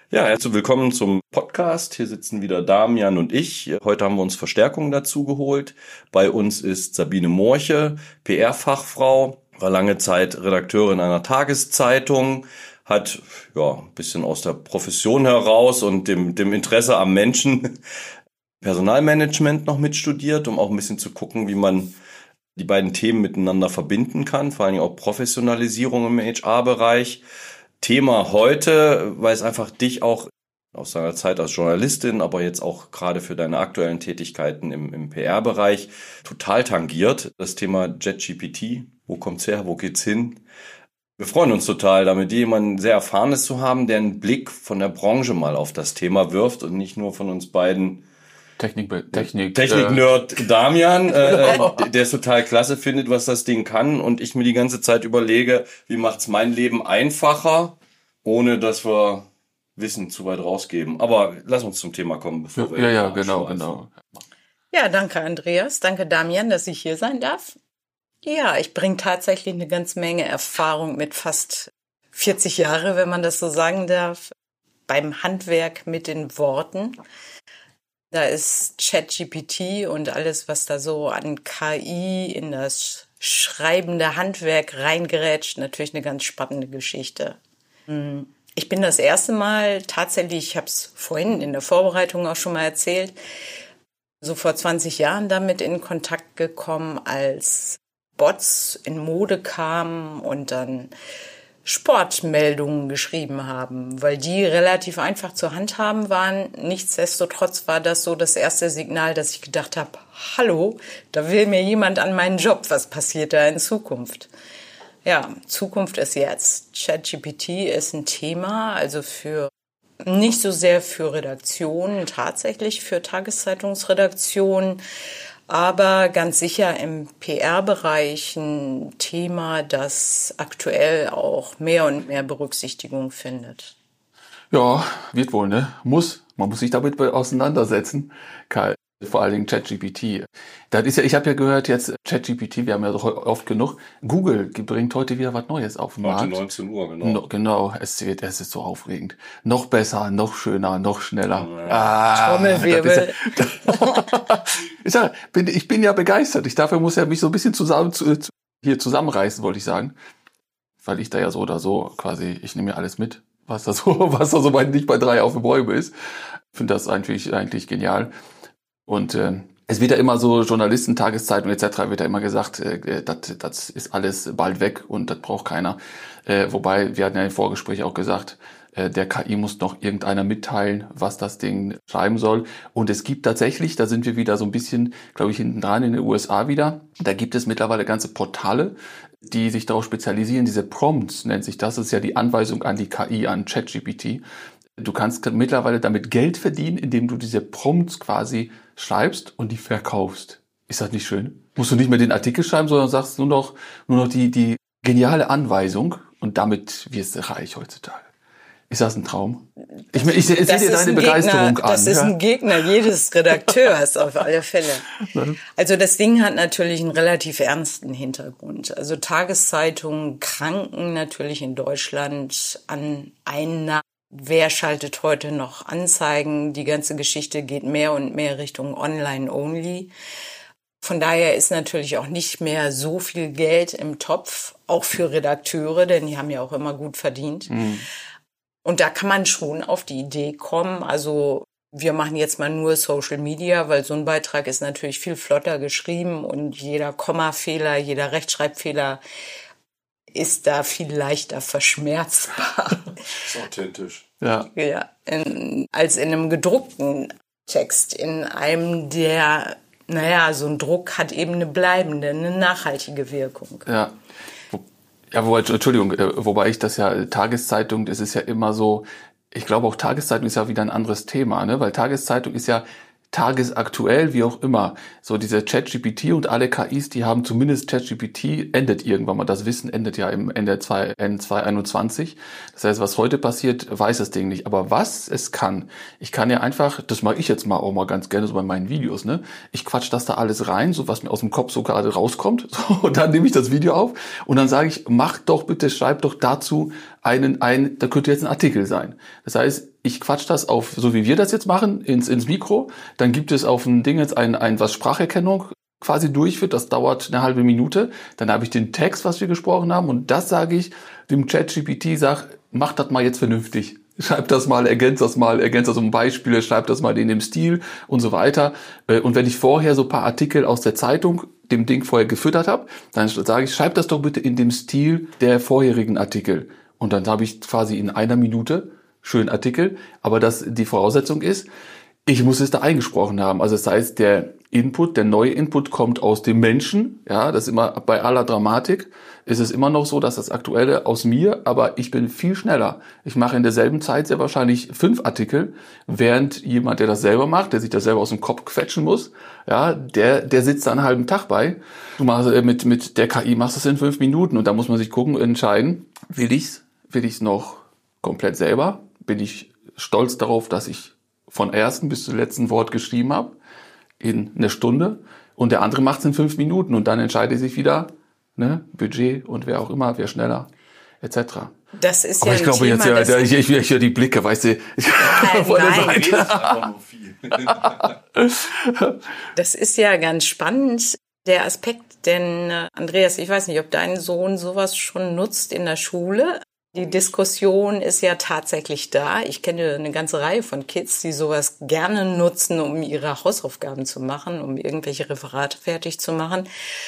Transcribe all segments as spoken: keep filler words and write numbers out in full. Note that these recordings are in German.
Ja, herzlich willkommen zum Podcast. Hier sitzen wieder Damian und ich. Heute haben wir uns Verstärkung dazu geholt. Bei uns ist Sabine Morche, P R-Fachfrau, war lange Zeit Redakteurin einer Tageszeitung, hat ja ein bisschen aus der Profession heraus und dem, dem Interesse am Menschen Personalmanagement noch mitstudiert, um auch ein bisschen zu gucken, wie man die beiden Themen miteinander verbinden kann, vor allem auch Professionalisierung im H R-Bereich. Thema heute, weil es einfach dich auch aus deiner Zeit als Journalistin, aber jetzt auch gerade für deine aktuellen Tätigkeiten im, im P R-Bereich total tangiert. Das Thema ChatGPT. Wo kommt's her? Wo geht's hin? Wir freuen uns total, damit jemanden sehr Erfahrenes zu haben, der einen Blick von der Branche mal auf das Thema wirft und nicht nur von uns beiden Technik, Technik, Technik-Nerd äh, Damian, äh, der es total klasse findet, was das Ding kann, und ich mir die ganze Zeit überlege, wie macht's mein Leben einfacher, ohne dass wir Wissen zu weit rausgeben. Aber lass uns zum Thema kommen, bevor ja, wir... Ja, ja, genau, genau. Ja, danke Andreas, danke Damian, dass ich hier sein darf. Ja, ich bringe tatsächlich eine ganze Menge Erfahrung mit, fast vierzig Jahre, wenn man das so sagen darf, beim Handwerk mit den Worten. Da ist ChatGPT und alles, was da so an K I in das schreibende Handwerk reingerätscht, natürlich eine ganz spannende Geschichte. Ich bin das erste Mal tatsächlich, ich habe es vorhin in der Vorbereitung auch schon mal erzählt, so vor zwanzig Jahren damit in Kontakt gekommen, als Bots in Mode kamen und dann Sportmeldungen geschrieben haben, weil die relativ einfach zu handhaben waren. Nichtsdestotrotz war das so das erste Signal, dass ich gedacht habe, hallo, da will mir jemand an meinen Job, was passiert da in Zukunft? Ja, Zukunft ist jetzt. ChatGPT ist ein Thema, also für nicht so sehr für Redaktionen, tatsächlich für Tageszeitungsredaktionen, aber ganz sicher im P R-Bereich ein Thema, das aktuell auch mehr und mehr Berücksichtigung findet. Ja, wird wohl, ne? Muss. Man muss sich damit auseinandersetzen. Karl. Vor allen Dingen ChatGPT. Das ist ja, ich habe ja gehört jetzt, ChatGPT, wir haben ja doch oft genug, Google bringt heute wieder was Neues auf den Markt. Heute neunzehn Uhr, genau. No, genau, es wird, es ist so aufregend. Noch besser, noch schöner, noch schneller. Ja. Ah, Trommelwirbel. Ich, sag, bin, ich bin ja begeistert. Ich dafür muss ja mich so ein bisschen zusammen, zu, hier zusammenreißen, wollte ich sagen. Weil ich da ja so oder so quasi, ich nehme ja alles mit, was da so, was da so bei, nicht bei drei auf den Bäumen ist. Finde das eigentlich, eigentlich genial. Und äh, es wird ja immer so, Journalisten, Tageszeitungen et cetera wird ja immer gesagt, äh, das, das ist alles bald weg und das braucht keiner. Äh, wobei, wir hatten ja im Vorgespräch auch gesagt, äh, der K I muss noch irgendeiner mitteilen, was das Ding schreiben soll. Und es gibt tatsächlich, da sind wir wieder so ein bisschen, glaube ich, hinten dran in den U S A wieder, da gibt es mittlerweile ganze Portale, die sich darauf spezialisieren. Diese Prompts nennt sich das, das ist ja die Anweisung an die K I, an ChatGPT. Du kannst mittlerweile damit Geld verdienen, indem du diese Prompts quasi schreibst und die verkaufst. Ist das nicht schön? Musst du nicht mehr den Artikel schreiben, sondern sagst nur noch, nur noch die, die geniale Anweisung und damit wirst du reich heutzutage. Ist das ein Traum? Ich, ich, ich sehe dir deine Begeisterung Gegner, an. Das ist ein Gegner jedes Redakteurs auf alle Fälle. Also das Ding hat natürlich einen relativ ernsten Hintergrund. Also Tageszeitungen kranken natürlich in Deutschland an Einnahmen. Wer schaltet heute noch Anzeigen? Die ganze Geschichte geht mehr und mehr Richtung Online-Only. Von daher ist natürlich auch nicht mehr so viel Geld im Topf, auch für Redakteure, denn die haben ja auch immer gut verdient. Mhm. Und da kann man schon auf die Idee kommen, also wir machen jetzt mal nur Social Media, weil so ein Beitrag ist natürlich viel flotter geschrieben und jeder Kommafehler, jeder Rechtschreibfehler ist da viel leichter verschmerzbar. Das ist authentisch. Ja. Ja, in, als in einem gedruckten Text, in einem, der, naja, so ein Druck hat eben eine bleibende, eine nachhaltige Wirkung. Ja. Ja, wobei, Entschuldigung, wobei ich das ja, Tageszeitung, das ist ja immer so, ich glaube auch Tageszeitung ist ja wieder ein anderes Thema, ne, weil Tageszeitung ist ja tagesaktuell, wie auch immer. So diese ChatGPT und alle K Is, die haben zumindest ChatGPT endet irgendwann mal. Das Wissen endet ja im Ende N zwei einundzwanzig. Das heißt, was heute passiert, weiß das Ding nicht. Aber was es kann, ich kann ja einfach, das mache ich jetzt mal auch mal ganz gerne so bei meinen Videos, ne? Ich quatsch das da alles rein, so was mir aus dem Kopf so gerade rauskommt. So, und dann nehme ich das Video auf und dann sage ich, mach doch bitte, schreib doch dazu einen, ein, da könnte jetzt ein Artikel sein. Das heißt, ich quatsch das auf, so wie wir das jetzt machen, ins, ins Mikro. Dann gibt es auf dem Ding jetzt ein, ein, was Spracherkennung quasi durchführt. Das dauert eine halbe Minute. Dann habe ich den Text, was wir gesprochen haben. Und das sage ich dem ChatGPT, sag, mach das mal jetzt vernünftig. Schreib das mal, ergänz das mal, ergänz das um Beispiele, schreib das mal in dem Stil und so weiter. Und wenn ich vorher so ein paar Artikel aus der Zeitung dem Ding vorher gefüttert habe, dann sage ich, schreib das doch bitte in dem Stil der vorherigen Artikel. Und dann habe ich quasi in einer Minute schönen Artikel. Aber das, die Voraussetzung ist, ich muss es da eingesprochen haben. Also das heißt, der Input, der neue Input kommt aus dem Menschen. Ja, das ist immer bei aller Dramatik. Ist es immer noch so, dass das Aktuelle aus mir, aber ich bin viel schneller. Ich mache in derselben Zeit sehr wahrscheinlich fünf Artikel, während jemand, der das selber macht, der sich das selber aus dem Kopf quetschen muss, ja, der, der sitzt da einen halben Tag bei. Du machst mit, mit der K I machst du es in fünf Minuten und da muss man sich gucken, entscheiden, will ich's, will ich's noch komplett selber? Bin ich stolz darauf, dass ich von ersten bis zum letzten Wort geschrieben habe, in einer Stunde, und der andere macht es in fünf Minuten und dann entscheidet sich wieder, ne, Budget und wer auch immer, wer schneller, et cetera. Das ist Aber ja ich ein glaube Thema, jetzt, ja, ich, ich, ich höre die Blicke, weißt du, Nein, von der nein. Seite. Das ist ja ganz spannend, der Aspekt, denn äh, Andreas, ich weiß nicht, ob dein Sohn sowas schon nutzt in der Schule. Die Diskussion ist ja tatsächlich da. Ich kenne eine ganze Reihe von Kids, die sowas gerne nutzen, um ihre Hausaufgaben zu machen, um irgendwelche Referate fertig zu machen.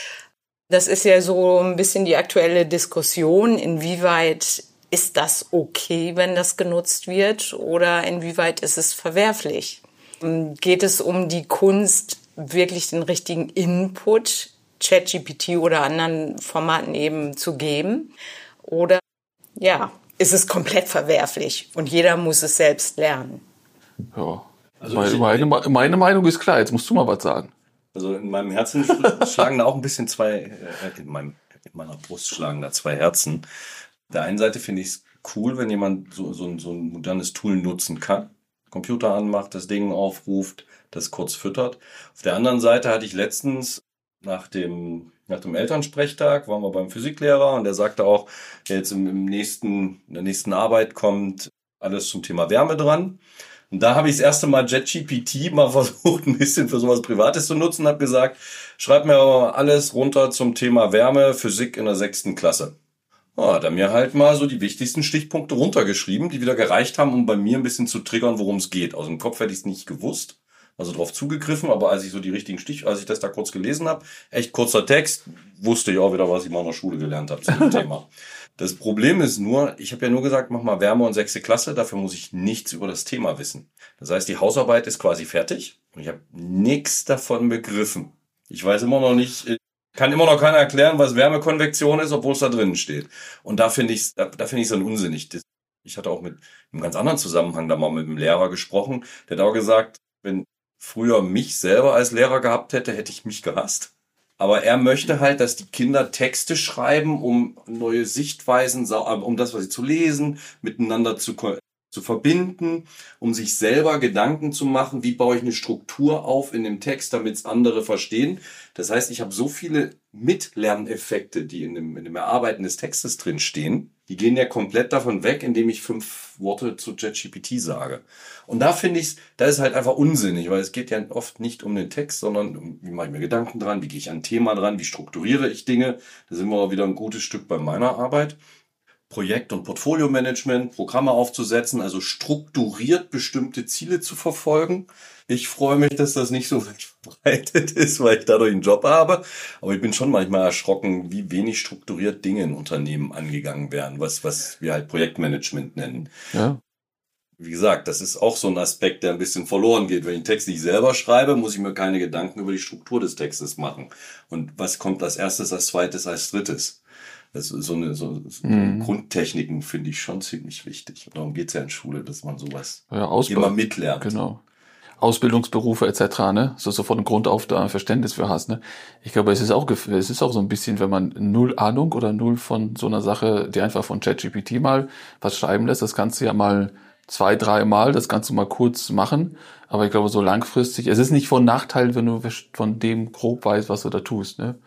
Das ist ja so ein bisschen die aktuelle Diskussion, inwieweit ist das okay, wenn das genutzt wird, oder inwieweit ist es verwerflich? Geht es um die Kunst, wirklich den richtigen Input, ChatGPT oder anderen Formaten eben zu geben? Oder ja, ist es komplett verwerflich und jeder muss es selbst lernen? Ja, also meine, meine, meine Meinung ist klar, jetzt musst du mal was sagen. Also in meinem Herzen schlagen da auch ein bisschen zwei, äh, in, meinem, in meiner Brust schlagen da zwei Herzen. Auf der einen Seite finde ich es cool, wenn jemand so, so, so ein modernes Tool nutzen kann. Computer anmacht, das Ding aufruft, das kurz füttert. Auf der anderen Seite hatte ich letztens nach dem, nach dem Elternsprechtag, waren wir beim Physiklehrer und der sagte auch, jetzt im, im nächsten, in der nächsten Arbeit kommt alles zum Thema Wärme dran. Und da habe ich das erste Mal ChatGPT mal versucht, ein bisschen für sowas Privates zu nutzen, habe gesagt, schreib mir alles runter zum Thema Wärme, Physik in der sechsten Klasse. Ja, hat er mir halt mal so die wichtigsten Stichpunkte runtergeschrieben, die wieder gereicht haben, um bei mir ein bisschen zu triggern, worum es geht. Aus dem Kopf hätte ich es nicht gewusst, also drauf zugegriffen, aber als ich so die richtigen Stich, als ich das da kurz gelesen habe, echt kurzer Text, wusste ich auch wieder, was ich mal in der Schule gelernt habe zu dem Thema. Das Problem ist nur, ich habe ja nur gesagt, mach mal Wärme und sechste Klasse, dafür muss ich nichts über das Thema wissen. Das heißt, die Hausarbeit ist quasi fertig und ich habe nichts davon begriffen. Ich weiß immer noch nicht, kann immer noch keiner erklären, was Wärmekonvektion ist, obwohl es da drinnen steht. Und da finde ich da, da finde ich es dann unsinnig. Ich hatte auch mit einem ganz anderen Zusammenhang da mal mit einem Lehrer gesprochen, der hat auch gesagt, wenn früher mich selber als Lehrer gehabt hätte, hätte ich mich gehasst. Aber er möchte halt, dass die Kinder Texte schreiben, um neue Sichtweisen, um das, was sie zu lesen, miteinander zu, zu verbinden, um sich selber Gedanken zu machen, wie baue ich eine Struktur auf in dem Text, damit es andere verstehen. Das heißt, ich habe so viele Mitlerneffekte, die in dem, in dem Erarbeiten des Textes drin stehen, die gehen ja komplett davon weg, indem ich fünf Worte zu ChatGPT sage. Und da finde ich, da ist halt einfach unsinnig, weil es geht ja oft nicht um den Text, sondern um, wie mache ich mir Gedanken dran, wie gehe ich an ein Thema dran, wie strukturiere ich Dinge. Da sind wir auch wieder ein gutes Stück bei meiner Arbeit. Projekt- und Portfolio-Management, Programme aufzusetzen, also strukturiert bestimmte Ziele zu verfolgen. Ich freue mich, dass das nicht so weit verbreitet ist, weil ich dadurch einen Job habe. Aber ich bin schon manchmal erschrocken, wie wenig strukturiert Dinge in Unternehmen angegangen werden, was, was wir halt Projektmanagement nennen. Ja. Wie gesagt, das ist auch so ein Aspekt, der ein bisschen verloren geht. Wenn ich den Text nicht selber schreibe, muss ich mir keine Gedanken über die Struktur des Textes machen. Und was kommt als erstes, als zweites, als drittes? Das ist so eine, so, so mhm. Grundtechniken finde ich schon ziemlich wichtig. Und darum geht's ja in Schule, dass man sowas ja, immer mitlernt. Genau. Ausbildungsberufe et cetera, ne? So, so von Grund auf da ein Verständnis für hast, ne? Ich glaube, es ist auch, es ist auch so ein bisschen, wenn man null Ahnung oder null von so einer Sache, die einfach von ChatGPT mal was schreiben lässt, das kannst du ja mal zwei, drei Mal, das kannst du mal kurz machen. Aber ich glaube, so langfristig, es ist nicht von Nachteil, wenn du von dem grob weißt, was du da tust, ne?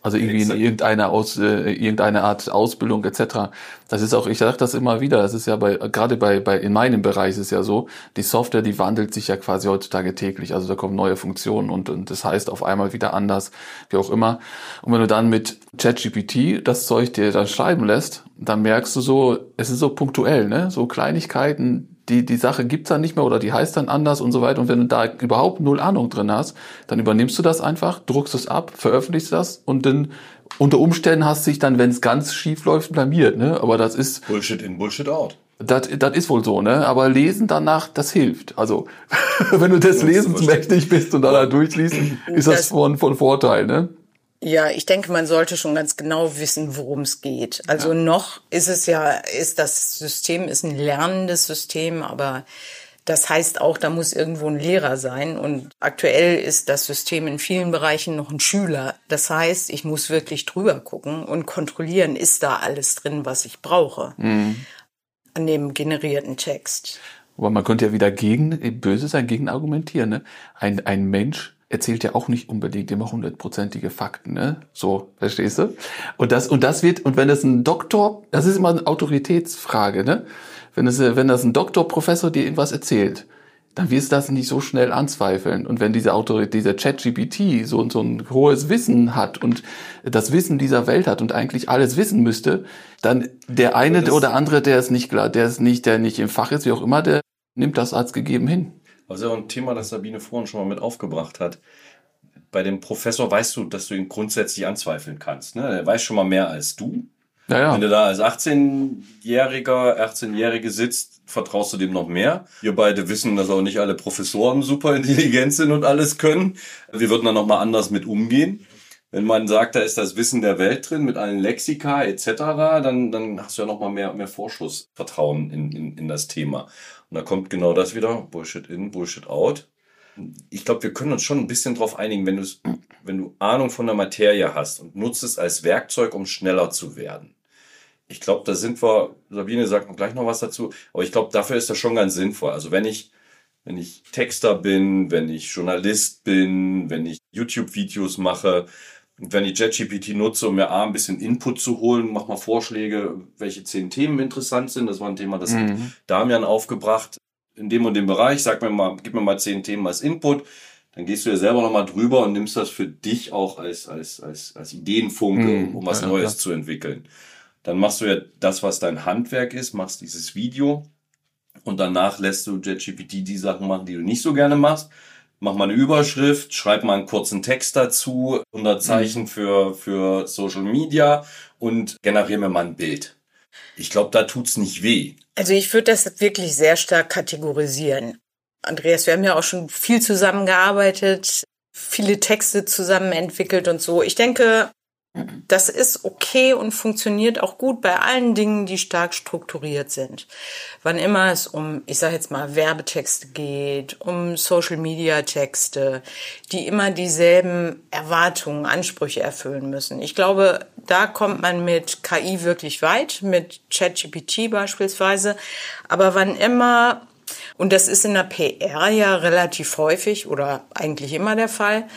Also irgendwie in irgendeiner Aus, äh, irgendeine Art Ausbildung et cetera. Das ist auch, ich sage das immer wieder, das ist ja bei, gerade bei, bei, in meinem Bereich ist es ja so, die Software, die wandelt sich ja quasi heutzutage täglich. Also da kommen neue Funktionen und, und das heißt auf einmal wieder anders, wie auch immer. Und wenn du dann mit ChatGPT das Zeug dir dann schreiben lässt, dann merkst du so, es ist so punktuell, ne, so Kleinigkeiten, die, die Sache gibt's dann nicht mehr oder die heißt dann anders und so weiter. Und wenn du da überhaupt null Ahnung drin hast, dann übernimmst du das einfach, druckst es ab, veröffentlichst das und dann unter Umständen hast du dich dann, wenn es ganz schief läuft, blamiert, ne? Aber das ist Bullshit in, Bullshit out. Das, das ist wohl so, ne? Aber lesen danach, das hilft. Also, wenn du des Lesens mächtig bist und dann da durchliest, ist das, das von, von Vorteil, ne? Ja, ich denke, man sollte schon ganz genau wissen, worum es geht. Also ja. Noch ist es ja, ist das System ist ein lernendes System, aber das heißt auch, da muss irgendwo ein Lehrer sein. Und aktuell ist das System in vielen Bereichen noch ein Schüler. Das heißt, ich muss wirklich drüber gucken und kontrollieren, ist da alles drin, was ich brauche, mhm. an dem generierten Text. Aber man könnte ja wieder gegen, böse sein, gegen argumentieren, ne? Ein, ein Mensch erzählt ja auch nicht unbedingt immer hundertprozentige Fakten, ne? So, verstehst du? Und das, und das wird, und wenn das ein Doktor, das ist immer eine Autoritätsfrage, ne? Wenn das, wenn das ein Doktorprofessor dir irgendwas erzählt, dann wirst du das nicht so schnell anzweifeln. Und wenn dieser Autorität, dieser ChatGPT so, so ein hohes Wissen hat und das Wissen dieser Welt hat und eigentlich alles wissen müsste, dann der eine das, oder andere, der ist nicht klar, der ist nicht, der nicht im Fach ist, wie auch immer, der nimmt das als gegeben hin. Das ist ja auch ein Thema, das Sabine vorhin schon mal mit aufgebracht hat. Bei dem Professor weißt du, dass du ihn grundsätzlich anzweifeln kannst. Ne? Er weiß schon mal mehr als du. Ja, ja. Wenn du da als achtzehnjähriger, achtzehnjährige sitzt, vertraust du dem noch mehr. Wir beide wissen, dass auch nicht alle Professoren super intelligent sind und alles können. Wir würden da nochmal anders mit umgehen. Wenn man sagt, da ist das Wissen der Welt drin mit allen Lexika et cetera, dann, dann hast du ja nochmal mehr, mehr Vorschussvertrauen in, in, in das Thema. Und da kommt genau das wieder, Bullshit in, Bullshit out. Ich glaube, wir können uns schon ein bisschen drauf einigen, wenn, wenn du Ahnung von der Materie hast und nutzt es als Werkzeug, um schneller zu werden. Ich glaube, da sind wir, Sabine sagt gleich noch was dazu, aber ich glaube, dafür ist das schon ganz sinnvoll. Also wenn ich, wenn ich Texter bin, wenn ich Journalist bin, wenn ich YouTube-Videos mache, wenn ich ChatGPT nutze, um mir A, ein bisschen Input zu holen, mach mal Vorschläge, welche zehn Themen interessant sind. Das war ein Thema, das mhm. hat Damian aufgebracht. In dem und dem Bereich, sag mir mal, gib mir mal zehn Themen als Input. Dann gehst du ja selber nochmal drüber und nimmst das für dich auch als, als, als, als Ideenfunke, mhm. um, um was ja, Neues ja. zu entwickeln. Dann machst du ja das, was dein Handwerk ist, machst dieses Video und danach lässt du ChatGPT die Sachen machen, die du nicht so gerne machst. Mach mal eine Überschrift, schreib mal einen kurzen Text dazu, hundert Zeichen mhm. für, für Social Media und generiere mir mal ein Bild. Ich glaube, da tut's nicht weh. Also ich würde das wirklich sehr stark kategorisieren. Andreas, wir haben ja auch schon viel zusammengearbeitet, viele Texte zusammen entwickelt und so. Ich denke, das ist okay und funktioniert auch gut bei allen Dingen, die stark strukturiert sind. Wann immer es um, ich sage jetzt mal, Werbetexte geht, um Social-Media-Texte, die immer dieselben Erwartungen, Ansprüche erfüllen müssen. Ich glaube, da kommt man mit K I wirklich weit, mit ChatGPT beispielsweise. Aber wann immer, und das ist in der P R ja relativ häufig oder eigentlich immer der Fall,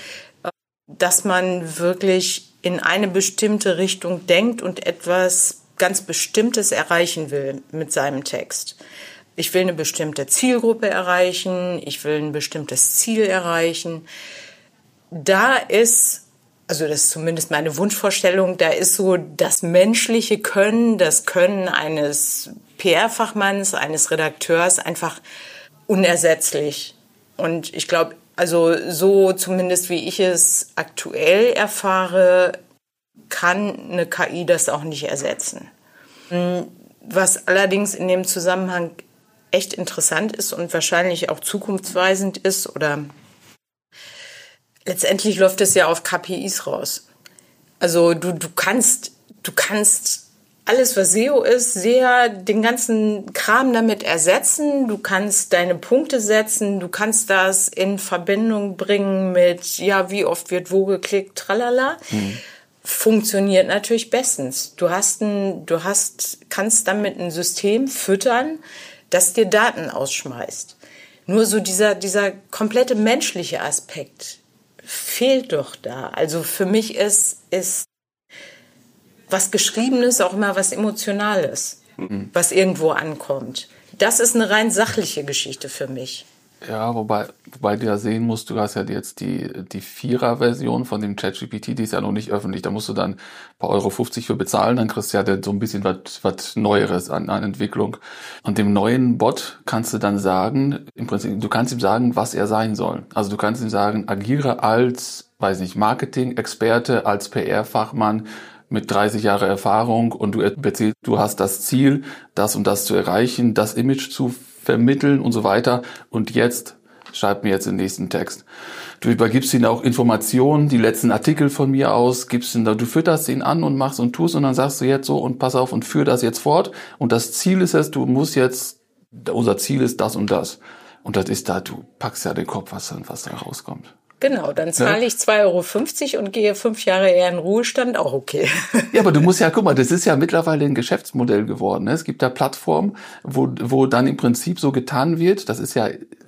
dass man wirklich in eine bestimmte Richtung denkt und etwas ganz Bestimmtes erreichen will mit seinem Text. Ich will eine bestimmte Zielgruppe erreichen, ich will ein bestimmtes Ziel erreichen. Da ist, also das ist zumindest meine Wunschvorstellung, da ist so das menschliche Können, das Können eines P R-Fachmanns, eines Redakteurs einfach unersetzlich. Und ich glaube, also so zumindest wie ich es aktuell erfahre, kann eine K I das auch nicht ersetzen. Was allerdings in dem Zusammenhang echt interessant ist und wahrscheinlich auch zukunftsweisend ist, oder letztendlich läuft es ja auf K P Is raus. Also du, du kannst, du kannst alles, was S E O ist, sehr den ganzen Kram damit ersetzen. Du kannst deine Punkte setzen, du kannst das in Verbindung bringen mit, ja, wie oft wird wo geklickt, tralala. Mhm. Funktioniert natürlich bestens. Du hast ein, du hast, kannst damit ein System füttern, das dir Daten ausschmeißt. Nur so dieser, dieser komplette menschliche Aspekt fehlt doch da. Also für mich ist, ist was Geschriebenes auch immer was Emotionales, mhm. was irgendwo ankommt. Das ist eine rein sachliche Geschichte für mich. Ja, wobei, wobei du ja sehen musst, du hast ja jetzt die, die Vierer-Version von dem ChatGPT, die ist ja noch nicht öffentlich. Da musst du dann ein paar Euro fünfzig für bezahlen, dann kriegst du ja so ein bisschen was, was Neueres an, an Entwicklung. Und dem neuen Bot kannst du dann sagen, im Prinzip, du kannst ihm sagen, was er sein soll. Also du kannst ihm sagen, agiere als, weiß nicht, Marketing-Experte, als P R-Fachmann, mit dreißig Jahre Erfahrung und du erzählst, du hast das Ziel, das und das zu erreichen, das Image zu vermitteln und so weiter. Und jetzt, schreib mir jetzt den nächsten Text. Du übergibst ihnen auch Informationen, die letzten Artikel von mir aus, gibst ihn da, du fütterst ihn an und machst und tust und dann sagst du jetzt so und pass auf und führ das jetzt fort. Und das Ziel ist es, du musst jetzt, unser Ziel ist das und das. Und das ist da, du packst ja den Kopf, was, was da rauskommt. Genau, dann zahle ich zwei Euro fünfzig und gehe fünf Jahre eher in Ruhestand, auch okay. Ja, aber du musst ja, guck mal, das ist ja mittlerweile ein Geschäftsmodell geworden. Ne? Es gibt da Plattformen, wo, wo dann im Prinzip so getan wird, das ist ja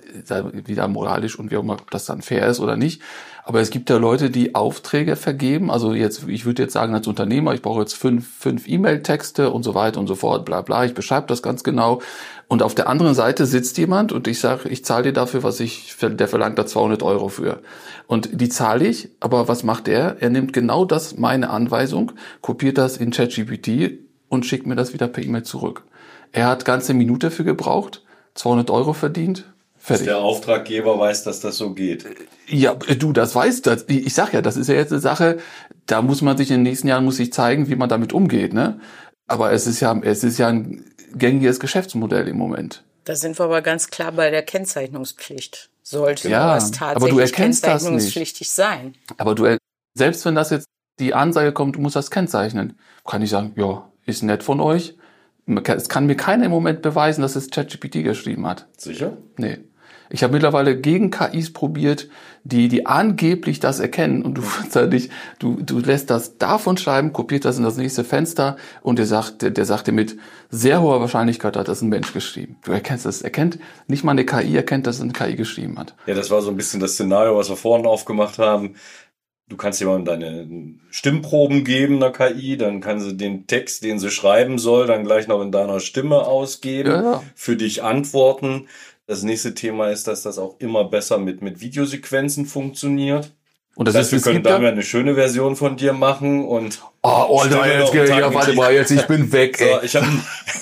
wieder moralisch und wie auch immer das dann fair ist oder nicht, aber es gibt ja Leute, die Aufträge vergeben, also jetzt, ich würde jetzt sagen als Unternehmer, ich brauche jetzt fünf, fünf E-Mail-Texte und so weiter und so fort, bla bla, ich beschreibe das ganz genau. Und auf der anderen Seite sitzt jemand und ich sage, ich zahle dir dafür, was ich, der verlangt da zweihundert Euro für. Und die zahle ich, aber was macht er? Er nimmt genau das, meine Anweisung, kopiert das in ChatGPT und schickt mir das wieder per E-Mail zurück. Er hat ganze Minute für gebraucht, zweihundert Euro verdient, fertig. Dass der Auftraggeber weiß, dass das so geht. Ja, du, das weißt du. Ich sag ja, das ist ja jetzt eine Sache, da muss man sich in den nächsten Jahren muss sich zeigen, wie man damit umgeht, ne? Aber es ist ja, es ist ja ein gängiges Geschäftsmodell im Moment. Da sind wir aber ganz klar bei der Kennzeichnungspflicht. Sollte ja, was tatsächlich aber du erkennst kennzeichnungspflichtig das sein. Aber du, selbst wenn das jetzt die Ansage kommt, du musst das kennzeichnen, kann ich sagen, ja, ist nett von euch. Es kann mir keiner im Moment beweisen, dass es ChatGPT geschrieben hat. Sicher? Nee. Ich habe mittlerweile gegen K Is probiert, die die angeblich das erkennen und du nicht, du du lässt das davon schreiben, kopiert das in das nächste Fenster und der sagt, der, der sagt dir mit sehr hoher Wahrscheinlichkeit hat das ein Mensch geschrieben. Du erkennst das, erkennt nicht mal eine K I erkennt, dass es eine K I geschrieben hat. Ja, das war so ein bisschen das Szenario, was wir vorhin aufgemacht haben. Du kannst jemandem deine Stimmproben geben, einer K I, dann kann sie den Text, den sie schreiben soll, dann gleich noch in deiner Stimme ausgeben, ja, ja. für dich antworten. Das nächste Thema ist, dass das auch immer besser mit, mit Videosequenzen funktioniert. Und das, das heißt, ist, wir können da eine schöne Version von dir machen und oh, Alter, jetzt, ja, warte mal, jetzt, ich bin weg, ey. So, ich habe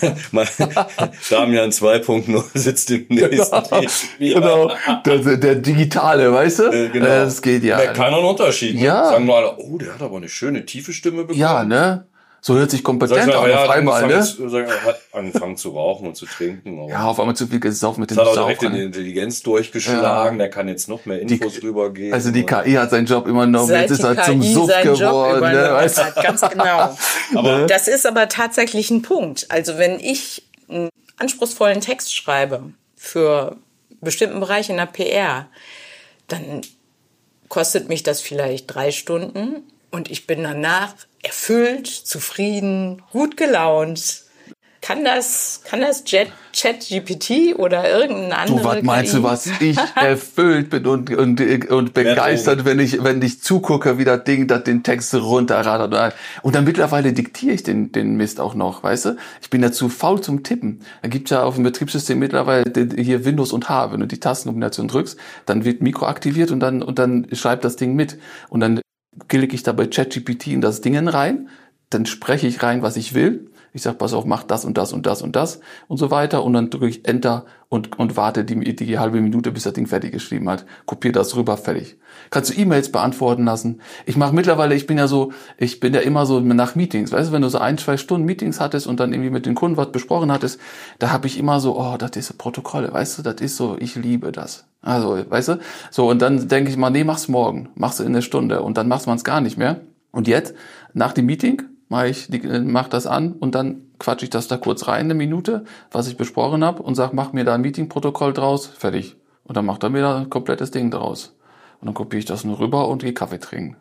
Damian zwei Punkt null sitzt im nächsten Genau, der, der Digitale, weißt du? Äh, genau. Das geht ja. Merkt keiner einen Unterschied. Ne? Ja. Sagen nur alle, oh, der hat aber eine schöne, tiefe Stimme bekommen. Ja, ne? So hört sich kompetent an, ja, auf einmal, ne? Er hat angefangen zu rauchen und zu trinken. Ja, auf einmal zu viel gesoffen mit dem Saufen. Saufen. Hat auch direkt die Intelligenz durchgeschlagen, ja. Der kann jetzt noch mehr Infos die, rübergeben. Also die K I hat seinen Job immer noch, Seit jetzt ist er K I zum Suff geworden. Ne? Weißt hat, ganz genau. Aber das ist aber tatsächlich ein Punkt. Also wenn ich einen anspruchsvollen Text schreibe für einen bestimmten Bereich in der P R, dann kostet mich das vielleicht drei Stunden und ich bin danach erfüllt, zufrieden, gut gelaunt. Kann das, kann das ChatGPT oder irgendeine andere Du, was meinst K I? du, was ich erfüllt bin und, und, und begeistert, wenn ich, wenn ich zugucke, wie das Ding, das den Text runterradert. Und dann mittlerweile diktiere ich den, den Mist auch noch, weißt du? Ich bin ja zu faul zum Tippen. Da gibt's ja auf dem Betriebssystem mittlerweile hier Windows und H. Wenn du die Tastenkombination drückst, dann wird Mikro aktiviert und dann, und dann schreibt das Ding mit. Und dann klicke ich da bei ChatGPT in das Ding rein, dann spreche ich rein, was ich will. Ich sag, pass auf, mach das und das und das und das und so weiter. Und dann drücke ich Enter und, und warte die, die halbe Minute, bis das Ding fertig geschrieben hat. Kopiere das rüber, fertig. Kannst du E-Mails beantworten lassen. Ich mache mittlerweile, ich bin ja so, ich bin ja immer so nach Meetings. Weißt du, wenn du so ein, zwei Stunden Meetings hattest und dann irgendwie mit den Kunden was besprochen hattest, da habe ich immer so, oh, das ist so Protokolle, weißt du, das ist so, ich liebe das. Also, weißt du, so, und dann denke ich mal, nee, mach's morgen, mach's in einer Stunde und dann macht man es gar nicht mehr. Und jetzt, nach dem Meeting, mach ich, mach das an und dann quatsche ich das da kurz rein, eine Minute, was ich besprochen habe und sag, mach mir da ein Meetingprotokoll draus, fertig. Und dann macht er mir da ein komplettes Ding draus. Und dann kopiere ich das nur rüber und gehe Kaffee trinken.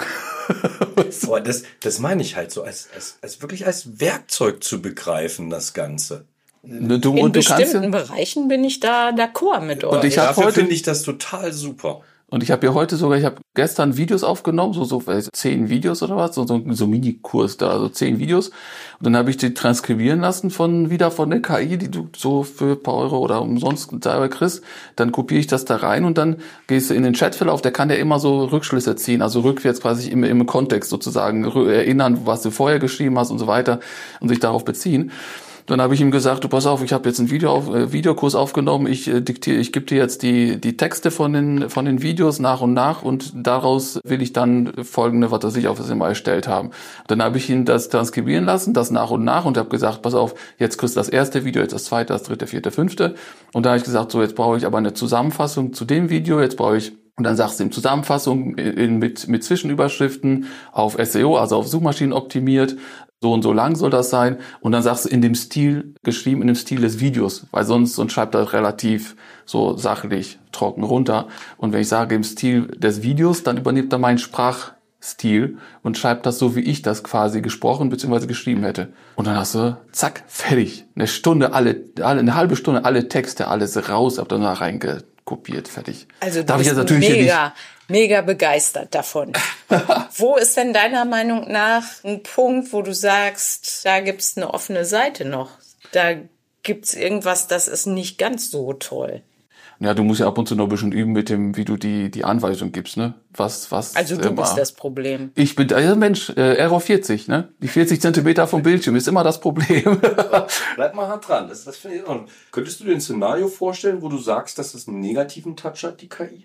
Boah, das, das meine ich halt so, als, als, als wirklich als Werkzeug zu begreifen, das Ganze. Du, In und du bestimmten kannst, Bereichen bin ich da d'accord mit euch. Und ich hab Dafür heute finde ich das total super. Und ich habe ja heute sogar, ich habe gestern Videos aufgenommen, so so zehn Videos oder was, so so, so Mini-Kurs da, so zehn Videos. Und dann habe ich die transkribieren lassen von wieder von der K I, die du so für ein paar Euro oder umsonst selber kriegst. Dann kopiere ich das da rein und dann gehst du in den Chatverlauf, der kann ja immer so Rückschlüsse ziehen, also rückwärts quasi im, im Kontext sozusagen erinnern, was du vorher geschrieben hast und so weiter und sich darauf beziehen. Dann habe ich ihm gesagt, du pass auf, ich habe jetzt einen Video auf, äh, Videokurs aufgenommen, ich äh, diktiere, ich gebe dir jetzt die die Texte von den von den Videos nach und nach und daraus will ich dann folgende, was weiß ich, auf das immer erstellt haben. Dann habe ich ihn das transkribieren lassen, das nach und nach und habe gesagt, pass auf, jetzt kriegst du das erste Video, jetzt das zweite, das dritte, vierte, fünfte. Und da habe ich gesagt, so jetzt brauche ich aber eine Zusammenfassung zu dem Video, jetzt brauche ich und dann sagst du ihm Zusammenfassung in, mit mit Zwischenüberschriften auf S E O, also auf Suchmaschinen optimiert. So und so lang soll das sein. Und dann sagst du in dem Stil, geschrieben in dem Stil des Videos, weil sonst, sonst schreibt er relativ so sachlich, trocken runter. Und wenn ich sage im Stil des Videos, dann übernimmt er meinen Sprachstil und schreibt das so, wie ich das quasi gesprochen bzw. geschrieben hätte. Und dann hast du, zack, fertig. Eine Stunde, alle, alle eine halbe Stunde, alle Texte, alles raus, hab danach reingekopiert, fertig. Also du Darf bist ich jetzt natürlich mega, mega begeistert davon. Wo ist denn deiner Meinung nach ein Punkt, wo du sagst, da gibt's eine offene Seite noch? Da gibt's irgendwas, das ist nicht ganz so toll. Ja, du musst ja ab und zu noch ein bisschen üben mit dem, wie du die die Anweisung gibst, ne? Was was Also du immer. bist das Problem. Ich bin also Mensch, äh, Error vierzig, ne? Die vierzig Zentimeter vom Bildschirm ist immer das Problem. Bleib mal hart dran. Das, das finde ich auch. Könntest du dir ein Szenario vorstellen, wo du sagst, dass es einen negativen Touch hat, die K I?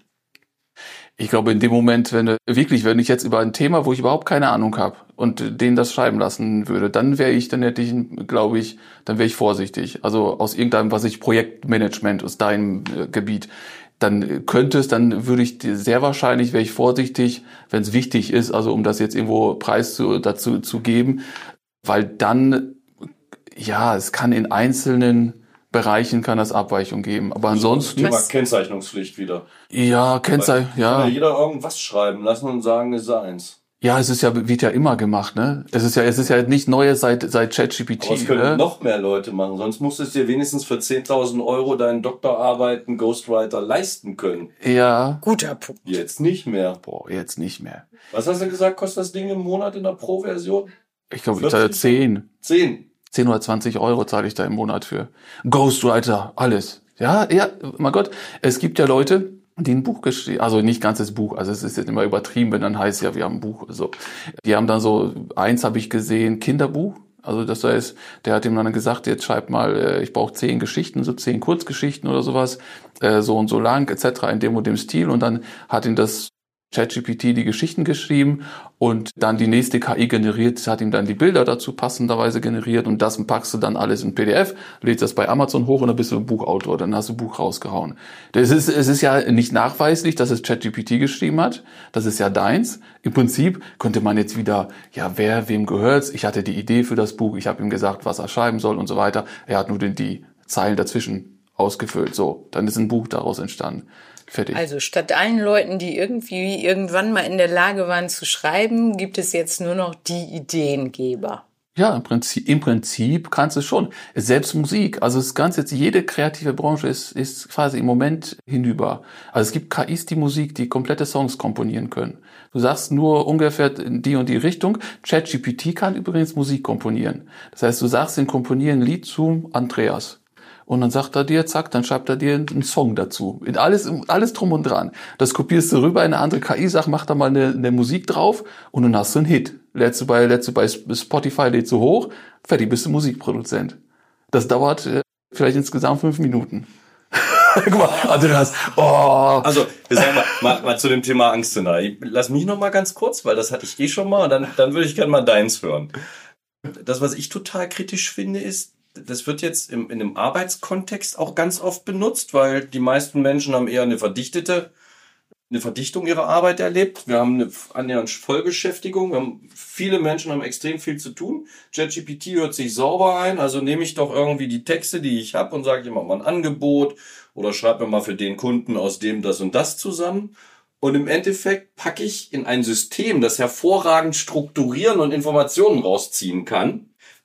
Ich glaube, in dem Moment, wenn du wirklich, wenn ich jetzt über ein Thema, wo ich überhaupt keine Ahnung habe und denen das schreiben lassen würde, dann wäre ich, dann hätte ich, glaube ich, dann wäre ich vorsichtig. Also aus irgendeinem, was ich Projektmanagement aus deinem äh, Gebiet, dann könnte es, dann würde ich sehr wahrscheinlich, wäre ich vorsichtig, wenn es wichtig ist, also um das jetzt irgendwo Preis zu, dazu zu geben, weil dann, ja, es kann in einzelnen Bereichen kann das Abweichung geben. Aber ansonsten... Thema Kennzeichnungspflicht wieder. Ja, Kennzeichnung, ja. Kann ja jeder irgendwas schreiben lassen und sagen, es ist eins. Ja, es ist ja, wird ja immer gemacht, ne? Es ist ja, es ist ja nicht Neues seit, seit ChatGPT. Aber es können ne? noch mehr Leute machen. Sonst musstest du dir wenigstens für zehntausend Euro deinen Doktorarbeiten Ghostwriter leisten können. Ja. Guter Punkt. Jetzt nicht mehr. Boah, jetzt nicht mehr. Was hast du gesagt, kostet das Ding im Monat in der Pro-Version? Ich glaube, ich zahle zehn. zehn. zehn oder zwanzig Euro zahle ich da im Monat für. Ghostwriter, alles. Ja, ja, mein Gott. Es gibt ja Leute, die ein Buch geschrieben, also nicht ganzes Buch, also es ist jetzt immer übertrieben, wenn dann heißt, ja, wir haben ein Buch, so. Die haben dann so, eins habe ich gesehen, Kinderbuch. Also das heißt, der hat ihm dann gesagt, jetzt schreib mal, ich brauche zehn Geschichten, so zehn Kurzgeschichten oder sowas, so und so lang, et cetera in dem und dem Stil. Und dann hat ihm das ChatGPT die Geschichten geschrieben und dann die nächste K I generiert, hat ihm dann die Bilder dazu passenderweise generiert und das packst du dann alles in P D F, lädst das bei Amazon hoch und dann bist du ein Buchautor, dann hast du ein Buch rausgehauen. Das ist, es ist ja nicht nachweislich, dass es ChatGPT geschrieben hat, das ist ja deins. Im Prinzip könnte man jetzt wieder, ja, wer, wem gehört's? Ich hatte die Idee für das Buch, ich habe ihm gesagt, was er schreiben soll und so weiter. Er hat nur die, die Zeilen dazwischen ausgefüllt. So, dann ist ein Buch daraus entstanden. Fertig. Also statt allen Leuten, die irgendwie irgendwann mal in der Lage waren zu schreiben, gibt es jetzt nur noch die Ideengeber. Ja, im Prinzip, im Prinzip kannst du schon. Selbst Musik, also das Ganze jetzt, jede kreative Branche ist, ist quasi im Moment hinüber. Also es gibt K Is, die Musik, die komplette Songs komponieren können. Du sagst nur ungefähr in die und die Richtung. ChatGPT kann übrigens Musik komponieren. Das heißt, du sagst, den komponieren ein Lied zu Andreas. Und dann sagt er dir, zack, dann schreibt er dir einen Song dazu. In alles, alles drum und dran. Das kopierst du rüber in eine andere K I, sag, mach da mal eine, eine Musik drauf und dann hast du einen Hit. Lädst du bei, lädst du bei Spotify, lädst du hoch, fertig, bist du Musikproduzent. Das dauert äh, vielleicht insgesamt fünf Minuten. Guck mal, Andreas, oh. Also, wir sagen mal, mal, mal zu dem Thema Angstszenario. Lass mich noch mal ganz kurz, weil das hatte ich eh schon mal und dann, dann würde ich gerne mal deins hören. Das, was ich total kritisch finde, ist, das wird jetzt im, in einem Arbeitskontext auch ganz oft benutzt, weil die meisten Menschen haben eher eine verdichtete, eine Verdichtung ihrer Arbeit erlebt. Wir haben eine annähernd Vollbeschäftigung. Wir haben, viele Menschen haben extrem viel zu tun. ChatGPT hört sich sauber ein, also nehme ich doch irgendwie die Texte, die ich habe und sage, ich mache mal ein Angebot oder schreibe mir mal für den Kunden aus dem das und das zusammen. Und im Endeffekt packe ich in ein System, das hervorragend strukturieren und Informationen rausziehen kann,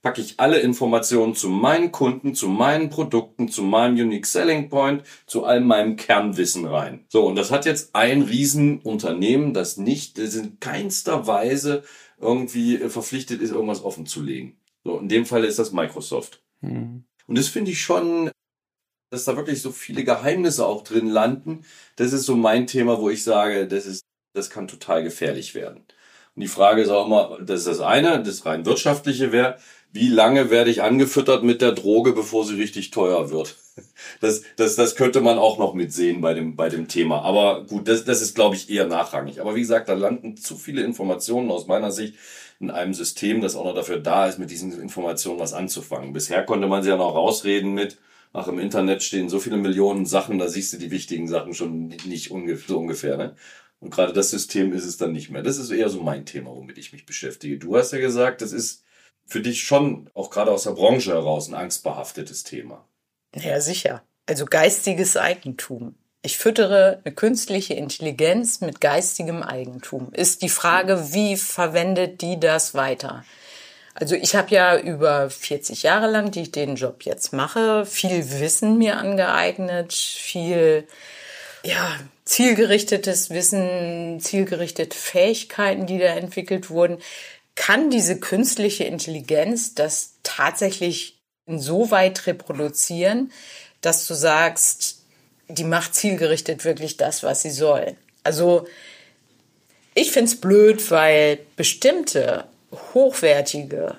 packe ich alle Informationen zu meinen Kunden, zu meinen Produkten, zu meinem Unique Selling Point, zu all meinem Kernwissen rein. So, und das hat jetzt ein Riesenunternehmen, das nicht, das in keinster Weise irgendwie verpflichtet ist, irgendwas offen zu legen. So, in dem Fall ist das Microsoft. Mhm. Und das finde ich schon, dass da wirklich so viele Geheimnisse auch drin landen. Das ist so mein Thema, wo ich sage, das ist, das kann total gefährlich werden. Und die Frage ist auch immer, das ist das eine, das rein wirtschaftliche wäre, wie lange werde ich angefüttert mit der Droge, bevor sie richtig teuer wird? Das, das, das könnte man auch noch mitsehen bei dem, bei dem Thema. Aber gut, das, das ist, glaube ich, eher nachrangig. Aber wie gesagt, da landen zu viele Informationen aus meiner Sicht in einem System, das auch noch dafür da ist, mit diesen Informationen was anzufangen. Bisher konnte man sie ja noch rausreden mit, ach, im Internet stehen so viele Millionen Sachen, da siehst du die wichtigen Sachen schon nicht ungefähr, so ungefähr, ne? Und gerade das System ist es dann nicht mehr. Das ist eher so mein Thema, womit ich mich beschäftige. Du hast ja gesagt, das ist für dich schon, auch gerade aus der Branche heraus, ein angstbehaftetes Thema. Ja, sicher. Also geistiges Eigentum. Ich füttere eine künstliche Intelligenz mit geistigem Eigentum. Ist die Frage, wie verwendet die das weiter? Also ich habe ja über vierzig Jahre lang, die ich den Job jetzt mache, viel Wissen mir angeeignet, viel ja, zielgerichtetes Wissen, zielgerichtete Fähigkeiten, die da entwickelt wurden. Kann diese künstliche Intelligenz das tatsächlich insoweit reproduzieren, dass du sagst, die macht zielgerichtet wirklich das, was sie soll? Also ich find's blöd, weil bestimmte hochwertige,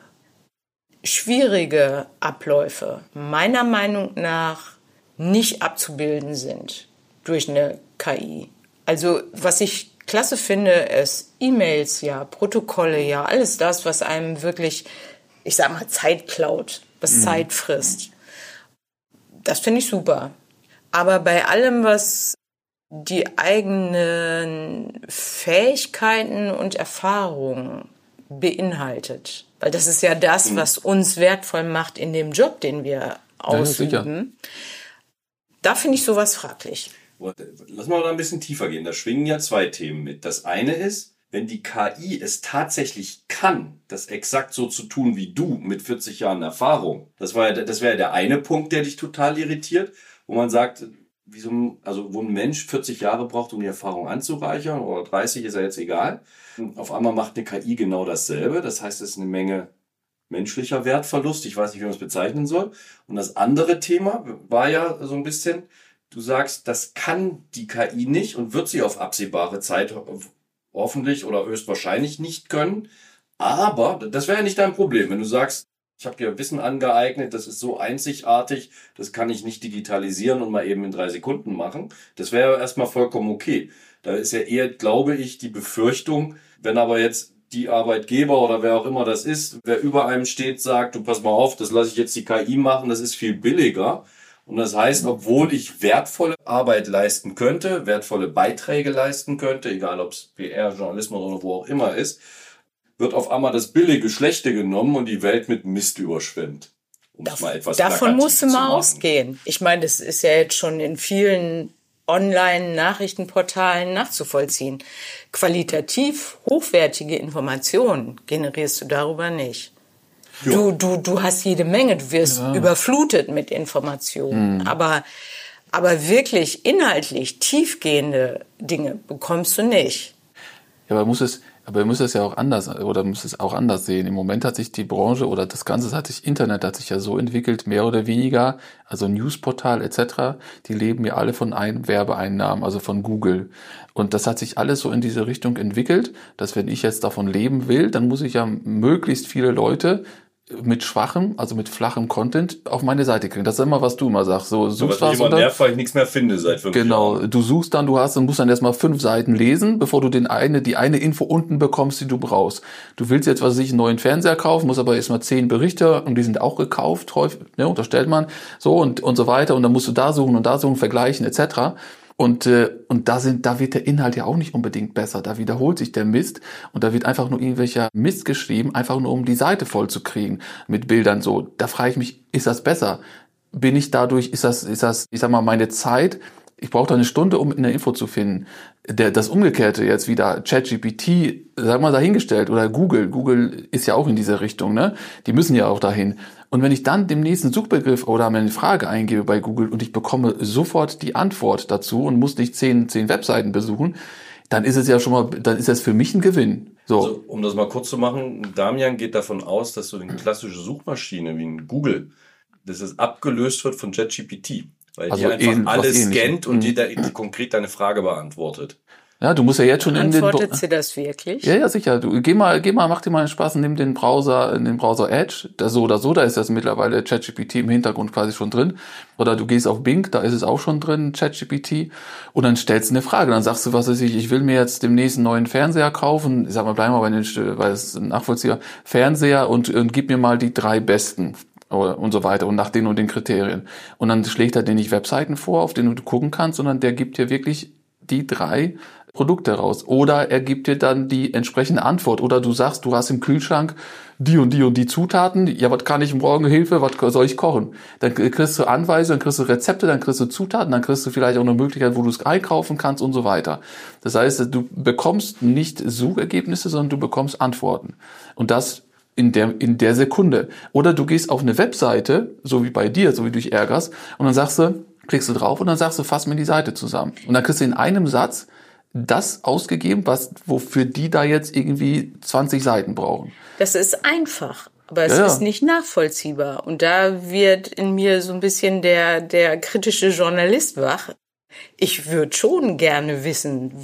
schwierige Abläufe meiner Meinung nach nicht abzubilden sind durch eine K I. Also was ich klasse finde, ist E-Mails, ja, Protokolle, ja, alles das, was einem wirklich, ich sag mal, Zeit klaut, was mhm. Zeit frisst. Das finde ich super. Aber bei allem, was die eigenen Fähigkeiten und Erfahrungen beinhaltet, weil das ist ja das, mhm. was uns wertvoll macht in dem Job, den wir ausüben, ja, da finde ich sowas fraglich. Lass mal da ein bisschen tiefer gehen. Da schwingen ja zwei Themen mit. Das eine ist, wenn die K I es tatsächlich kann, das exakt so zu tun wie du mit vierzig Jahren Erfahrung. Das war ja, das wäre ja der eine Punkt, der dich total irritiert, wo man sagt, wie so ein, also wo ein Mensch vierzig Jahre braucht, um die Erfahrung anzureichern, oder dreißig, ist ja jetzt egal. Auf einmal macht eine K I genau dasselbe. Das heißt, es ist eine Menge menschlicher Wertverlust. Ich weiß nicht, wie man es bezeichnen soll. Und das andere Thema war ja so ein bisschen, du sagst, das kann die K I nicht und wird sie auf absehbare Zeit hoffentlich oder höchstwahrscheinlich nicht können. Aber das wäre ja nicht dein Problem, wenn du sagst, ich habe dir Wissen angeeignet, das ist so einzigartig, das kann ich nicht digitalisieren und mal eben in drei Sekunden machen. Das wäre erstmal vollkommen okay. Da ist ja eher, glaube ich, die Befürchtung, wenn aber jetzt die Arbeitgeber oder wer auch immer das ist, wer über einem steht, sagt, du pass mal auf, das lasse ich jetzt die K I machen, das ist viel billiger. Und das heißt, obwohl ich wertvolle Arbeit leisten könnte, wertvolle Beiträge leisten könnte, egal ob es P R, Journalismus oder wo auch immer ist, wird auf einmal das billige Schlechte genommen und die Welt mit Mist überschwemmt. Um Dav- mal etwas davon musst du mal machen. ausgehen. Ich meine, das ist ja jetzt schon in vielen Online-Nachrichtenportalen nachzuvollziehen. Qualitativ hochwertige Informationen generierst du darüber nicht. Du, du, du hast jede Menge, du wirst ja. überflutet mit Informationen, mhm. aber, aber wirklich inhaltlich tiefgehende Dinge bekommst du nicht. Ja, aber muss es, aber man muss es ja auch anders, oder muss es auch anders sehen. Im Moment hat sich die Branche oder das Ganze hat sich, Internet hat sich ja so entwickelt, mehr oder weniger, also Newsportal et cetera, die leben ja alle von ein Werbeeinnahmen, also von Google. Und das hat sich alles so in diese Richtung entwickelt, dass wenn ich jetzt davon leben will, dann muss ich ja möglichst viele Leute mit schwachem, also mit flachem Content auf meine Seite kriegen. Das ist immer, was du immer sagst. So, suchst was mich immer nervt, weil ich nichts mehr finde seit fünf genau, Jahren. Genau, du suchst dann, du hast und musst dann erstmal fünf Seiten lesen, bevor du den eine, die eine Info unten bekommst, die du brauchst. Du willst jetzt, was weiß ich, einen neuen Fernseher kaufen, musst aber erstmal zehn Berichte und die sind auch gekauft, häufig, ne, unterstellt man, so und und so weiter und dann musst du da suchen und da suchen, vergleichen et cetera. Und, äh, und da sind, da wird der Inhalt ja auch nicht unbedingt besser. Da wiederholt sich der Mist und da wird einfach nur irgendwelcher Mist geschrieben, einfach nur um die Seite voll zu kriegen mit Bildern so. Da frage ich mich, ist das besser? Bin ich dadurch, ist das, ist das, ich sag mal, meine Zeit ich brauche da eine Stunde, um eine Info zu finden. Der, das Umgekehrte jetzt wieder, ChatGPT, sag mal dahingestellt, oder Google. Google ist ja auch in diese Richtung, ne? Die müssen ja auch dahin. Und wenn ich dann dem nächsten Suchbegriff oder eine Frage eingebe bei Google und ich bekomme sofort die Antwort dazu und muss nicht zehn, zehn Webseiten besuchen, dann ist es ja schon mal, dann ist das für mich ein Gewinn. So. Also, um das mal kurz zu machen, Damian geht davon aus, dass so eine klassische Suchmaschine wie ein Google, dass es abgelöst wird von ChatGPT. Weil Also die einfach ähn- was alles Ähnliches. scannt und Mhm. dir da konkret deine Frage beantwortet. Ja, du musst ja jetzt schon in den... Antwortet sie das wirklich? Ja, ja, sicher. Du, geh mal, geh mal, mach dir mal einen Spaß und nimm den Browser, den Browser Edge. Da so oder so, da ist das mittlerweile ChatGPT im Hintergrund quasi schon drin. Oder du gehst auf Bing, da ist es auch schon drin, ChatGPT. Und dann stellst du eine Frage. Dann sagst du, was weiß ich, ich will mir jetzt demnächst einen neuen Fernseher kaufen. Ich sag mal, bleib mal bei den, weil es ist ein Nachvollzieher, Fernseher und, und gib mir mal die drei besten. Und so weiter und nach den und den Kriterien. Und dann schlägt er dir nicht Webseiten vor, auf denen du gucken kannst, sondern der gibt dir wirklich die drei Produkte raus. Oder er gibt dir dann die entsprechende Antwort. Oder du sagst, du hast im Kühlschrank die und die und die Zutaten. Ja, was kann ich morgen Hilfe? Was soll ich kochen? Dann kriegst du Anweisungen, dann kriegst du Rezepte, dann kriegst du Zutaten, dann kriegst du vielleicht auch eine Möglichkeit, wo du es einkaufen kannst und so weiter. Das heißt, du bekommst nicht Suchergebnisse, sondern du bekommst Antworten. Und das in der, in der Sekunde. Oder du gehst auf eine Webseite, so wie bei dir, so wie du dich ärgerst, und dann sagst du, klickst du drauf und dann sagst du, fass mir die Seite zusammen. Und dann kriegst du in einem Satz das ausgegeben, was, wofür die da jetzt irgendwie zwanzig Seiten brauchen. Das ist einfach, aber es Ja, ja. ist nicht nachvollziehbar. Und da wird in mir so ein bisschen der, der kritische Journalist wach. Ich würde schon gerne wissen,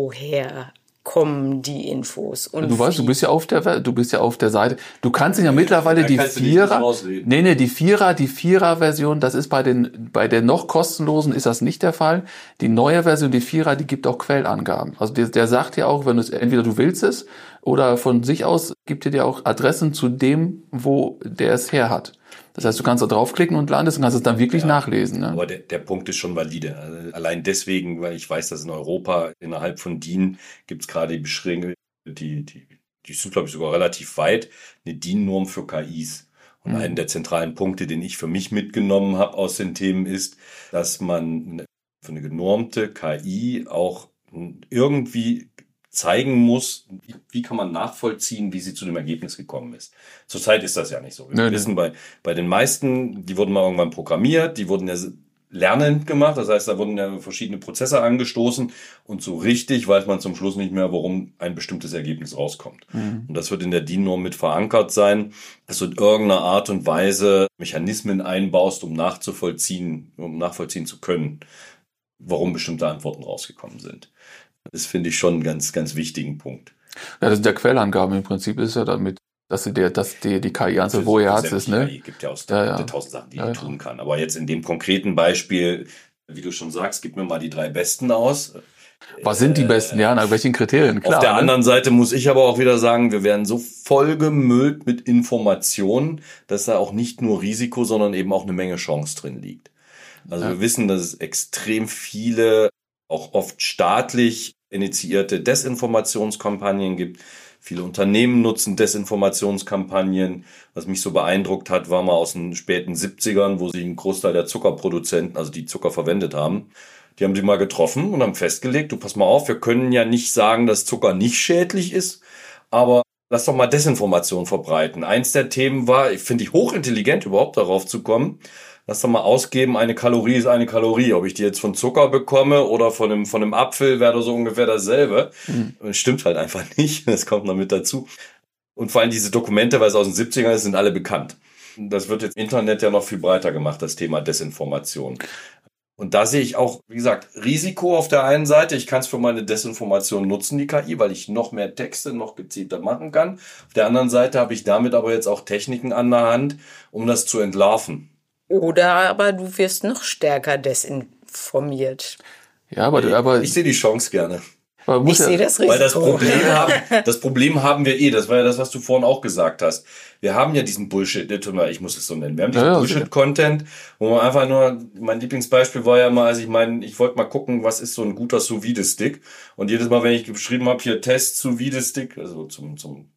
woher kommen die Infos. Und Du weißt, du wie. bist ja auf der, du bist ja auf der Seite. Du kannst ja mittlerweile Da die kannst du dich Vierer, nicht rausreden. nee, nee, die Vierer, die Vierer-Version, das ist bei den, bei der noch kostenlosen ist das nicht der Fall. Die neue Version, die Vierer, die gibt auch Quellangaben. Also der, der sagt ja auch, wenn du es, entweder du willst es oder von sich aus gibt dir ja auch Adressen zu dem, wo der es her hat. Das heißt, du kannst da draufklicken und landest und kannst es dann wirklich Ja, nachlesen. Ne? Aber der, der Punkt ist schon valide. Also allein deswegen, weil ich weiß, dass in Europa innerhalb von D I N gibt es gerade die Beschränkungen, die, die, die sind, glaube ich, sogar relativ weit, eine D I N-Norm für K Is. Und Mhm. einen der zentralen Punkte, den ich für mich mitgenommen habe aus den Themen, ist, dass man für eine genormte K I auch irgendwie zeigen muss, wie, wie kann man nachvollziehen, wie sie zu dem Ergebnis gekommen ist. Zurzeit ist das ja nicht so. Wir Nee, nee. wissen, bei, bei den meisten, die wurden mal irgendwann programmiert, die wurden ja lernend gemacht, das heißt, da wurden ja verschiedene Prozesse angestoßen und so richtig weiß man zum Schluss nicht mehr, warum ein bestimmtes Ergebnis rauskommt. Mhm. Und das wird in der D I N-Norm mit verankert sein, dass du in irgendeiner Art und Weise Mechanismen einbaust, um nachzuvollziehen, um nachvollziehen zu können, warum bestimmte Antworten rausgekommen sind. Das finde ich schon einen ganz, ganz wichtigen Punkt. Ja, das sind ja Quellangaben im Prinzip, ist ja damit, dass sie dir, dass die, die K I anzeigt, wo ihr Herz ist, ne? Es gibt ja aus Ja, ja. der tausend Sachen, die Ja, ich ja. tun kann. Aber jetzt in dem konkreten Beispiel, wie du schon sagst, gib mir mal die drei besten aus. Was sind die besten? Ja, nach welchen Kriterien? Klar. Auf der ne? anderen Seite muss ich aber auch wieder sagen, wir werden so vollgemüllt mit Informationen, dass da auch nicht nur Risiko, sondern eben auch eine Menge Chance drin liegt. Also Ja. wir wissen, dass es extrem viele, auch oft staatlich initiierte Desinformationskampagnen gibt. Viele Unternehmen nutzen Desinformationskampagnen. Was mich so beeindruckt hat, war mal aus den späten siebzigern, wo sie einen Großteil der Zuckerproduzenten, also die Zucker verwendet haben, die haben sie mal getroffen und haben festgelegt, du pass mal auf, wir können ja nicht sagen, dass Zucker nicht schädlich ist, aber lass doch mal Desinformation verbreiten. Eins der Themen war, ich finde ich hochintelligent, überhaupt darauf zu kommen, lass doch mal ausgeben, eine Kalorie ist eine Kalorie. Ob ich die jetzt von Zucker bekomme oder von einem, von einem Apfel, wäre so ungefähr dasselbe. Mhm. Stimmt halt einfach nicht, das kommt noch mit dazu. Und vor allem diese Dokumente, weil es aus den siebzigern ist, sind alle bekannt. Das wird jetzt im Internet ja noch viel breiter gemacht, das Thema Desinformation. Und da sehe ich auch, wie gesagt, Risiko auf der einen Seite. Ich kann es für meine Desinformation nutzen, die K I, weil ich noch mehr Texte noch gezielter machen kann. Auf der anderen Seite habe ich damit aber jetzt auch Techniken an der Hand, um das zu entlarven. Oder aber du wirst noch stärker desinformiert. Ja, aber, aber ich sehe die Chance gerne. aber muss Ich sehe ja, das Risiko. Weil das Problem, haben, das Problem haben wir eh, das war ja das, was du vorhin auch gesagt hast. Wir haben ja diesen Bullshit, ich muss es so nennen, wir haben diesen Ja, ja, Bullshit-Content, wo man einfach nur, mein Lieblingsbeispiel war ja mal, als ich meine, ich wollte mal gucken, was ist so ein guter Sous-Vide-Stick. Und jedes Mal, wenn ich geschrieben habe, hier Test Sous-Vide-Stick, also zum, zum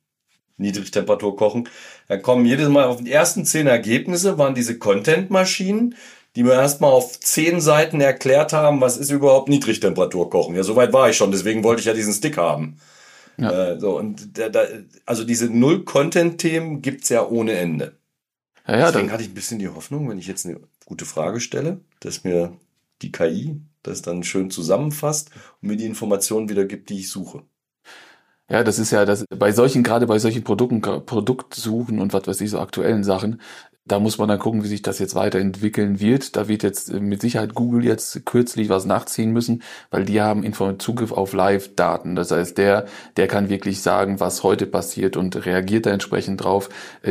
Niedrigtemperatur kochen, dann kommen jedes Mal auf die ersten zehn Ergebnisse, waren diese Content-Maschinen, die mir erstmal auf zehn Seiten erklärt haben, was ist überhaupt Niedrigtemperaturkochen. Ja, soweit war ich schon, deswegen wollte ich ja diesen Stick haben. Ja. Äh, so, und da, da, also diese Null-Content-Themen gibt's ja ohne Ende. Ja, ja, deswegen hatte ich ein bisschen die Hoffnung, wenn ich jetzt eine gute Frage stelle, dass mir die K I das dann schön zusammenfasst und mir die Informationen wieder gibt, die ich suche. Ja, das ist ja das bei solchen, gerade bei solchen Produkten, Produktsuchen und was weiß ich, so aktuellen Sachen, da muss man dann gucken, wie sich das jetzt weiterentwickeln wird. Da wird jetzt mit Sicherheit Google jetzt kürzlich was nachziehen müssen, weil die haben Zugriff auf Live-Daten. Das heißt, der, der kann wirklich sagen, was heute passiert und reagiert da entsprechend drauf.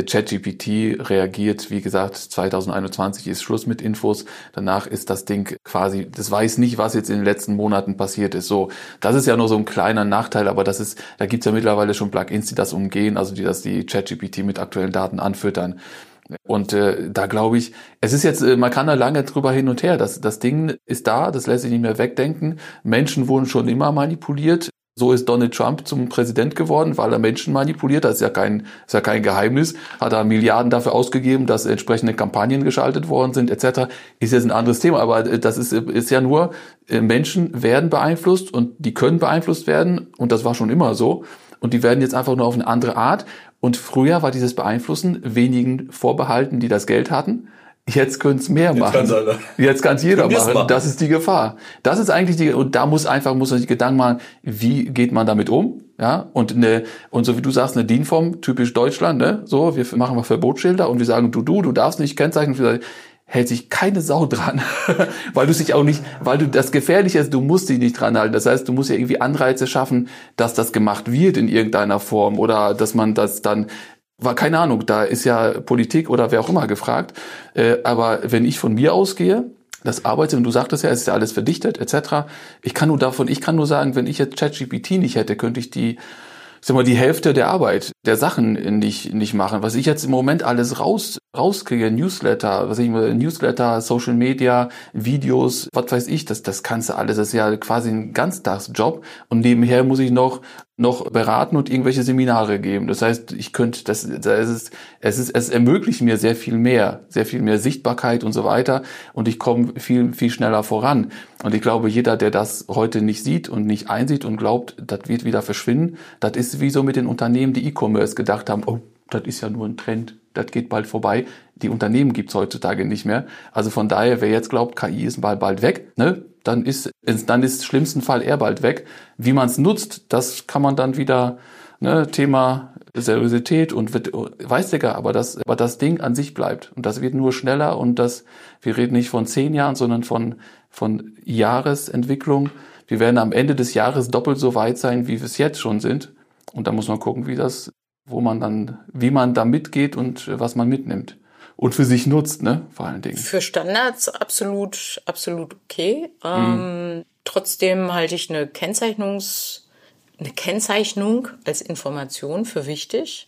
ChatGPT reagiert, wie gesagt, zwanzig einundzwanzig ist Schluss mit Infos. Danach ist das Ding quasi, das weiß nicht, was jetzt in den letzten Monaten passiert ist. So, das ist ja nur so ein kleiner Nachteil, aber das ist, da gibt's ja mittlerweile schon Plugins, die das umgehen, also die das die ChatGPT mit aktuellen Daten anfüttern. Und äh, da glaube ich, es ist jetzt, äh, man kann da lange drüber hin und her. Das, das Ding ist da, das lässt sich nicht mehr wegdenken. Menschen wurden schon immer manipuliert. So ist Donald Trump zum Präsident geworden, weil er Menschen manipuliert. Das ist ja kein, ist ja kein Geheimnis. Hat er Milliarden dafür ausgegeben, dass entsprechende Kampagnen geschaltet worden sind, et cetera. Ist jetzt ein anderes Thema, aber das ist, ist ja nur, Menschen werden beeinflusst und die können beeinflusst werden. Und das war schon immer so. Und die werden jetzt einfach nur auf eine andere Art. Und früher war dieses Beeinflussen wenigen vorbehalten, die das Geld hatten. Jetzt können es mehr machen. Jetzt kann es jeder machen. machen. Das ist die Gefahr. Das ist eigentlich die, und da muss einfach, muss man sich Gedanken machen, wie geht man damit um? Ja, und eine, und so wie du sagst, eine D I N-Form, typisch Deutschland, ne? So, wir machen mal Verbotsschilder und wir sagen, du, du, du darfst nicht kennzeichnen, hält sich keine Sau dran, weil du sich auch nicht, weil du das Gefährliche ist, du musst dich nicht dran halten. Das heißt, du musst ja irgendwie Anreize schaffen, dass das gemacht wird in irgendeiner Form oder dass man das dann, war keine Ahnung, da ist ja Politik oder wer auch immer gefragt. Äh, aber wenn ich von mir ausgehe, das Arbeits, und du sagtest ja, es ist ja alles verdichtet et cetera. Ich kann nur davon, ich kann nur sagen, wenn ich jetzt ChatGPT nicht hätte, könnte ich die ich sag mal, die Hälfte der Arbeit, der Sachen nicht, nicht machen. Was ich jetzt im Moment alles raus, rauskriege, Newsletter, was ich Newsletter, Social Media, Videos, was weiß ich, das, das kannst du alles. Das ist ja quasi ein Ganztagsjob. Und nebenher muss ich noch, noch beraten und irgendwelche Seminare geben. Das heißt, ich könnte, das, das ist, es ist, es ermöglicht mir sehr viel mehr, sehr viel mehr Sichtbarkeit und so weiter. Und ich komme viel, viel schneller voran. Und ich glaube, jeder, der das heute nicht sieht und nicht einsieht und glaubt, das wird wieder verschwinden, das ist wie so mit den Unternehmen, die E-Commerce gedacht haben, oh, das ist ja nur ein Trend, das geht bald vorbei. Die Unternehmen gibt's heutzutage nicht mehr. Also von daher, wer jetzt glaubt, K I ist bald, bald weg, ne, dann ist, dann ist im schlimmsten Fall eher bald weg. Wie man es nutzt, das kann man dann wieder, ne, Thema Seriosität und wird, weiß Digga, aber das, aber das Ding an sich bleibt. Und das wird nur schneller und das, wir reden nicht von zehn Jahren, sondern von, von Jahresentwicklung. Wir werden am Ende des Jahres doppelt so weit sein, wie wir es jetzt schon sind. Und da muss man gucken, wie das, wo man dann, wie man da mitgeht und was man mitnimmt. Und für sich nutzt, ne, vor allen Dingen. Für Standards absolut, absolut okay. Ähm, mhm. Trotzdem halte ich eine Kennzeichnungs, eine Kennzeichnung als Information für wichtig.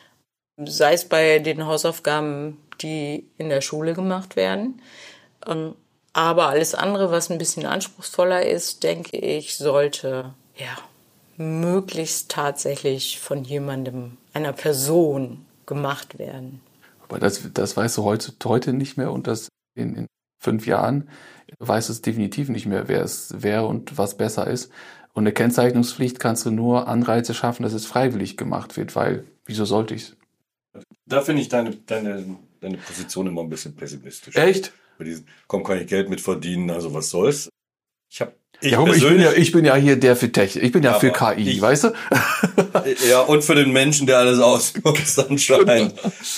Sei es bei den Hausaufgaben, die in der Schule gemacht werden. Ähm, aber alles andere, was ein bisschen anspruchsvoller ist, denke ich, sollte, ja, möglichst tatsächlich von jemandem, einer Person gemacht werden. Aber das, das weißt du heute, heute nicht mehr und das in, in fünf Jahren weißt du es definitiv nicht mehr, wer es wäre und was besser ist. Und eine Kennzeichnungspflicht kannst du nur Anreize schaffen, dass es freiwillig gemacht wird, weil, wieso sollte ich's? Da finde ich deine, deine, deine Position immer ein bisschen pessimistisch. Echt? Bei diesen, komm, kann ich Geld mit verdienen, also was soll's? Ich habe Ich, ja, ich, bin ja, ich bin ja hier der für Technik. Ich bin ja für K I, ich, weißt du? Ja, und für den Menschen, der alles ausnutzt anscheinend.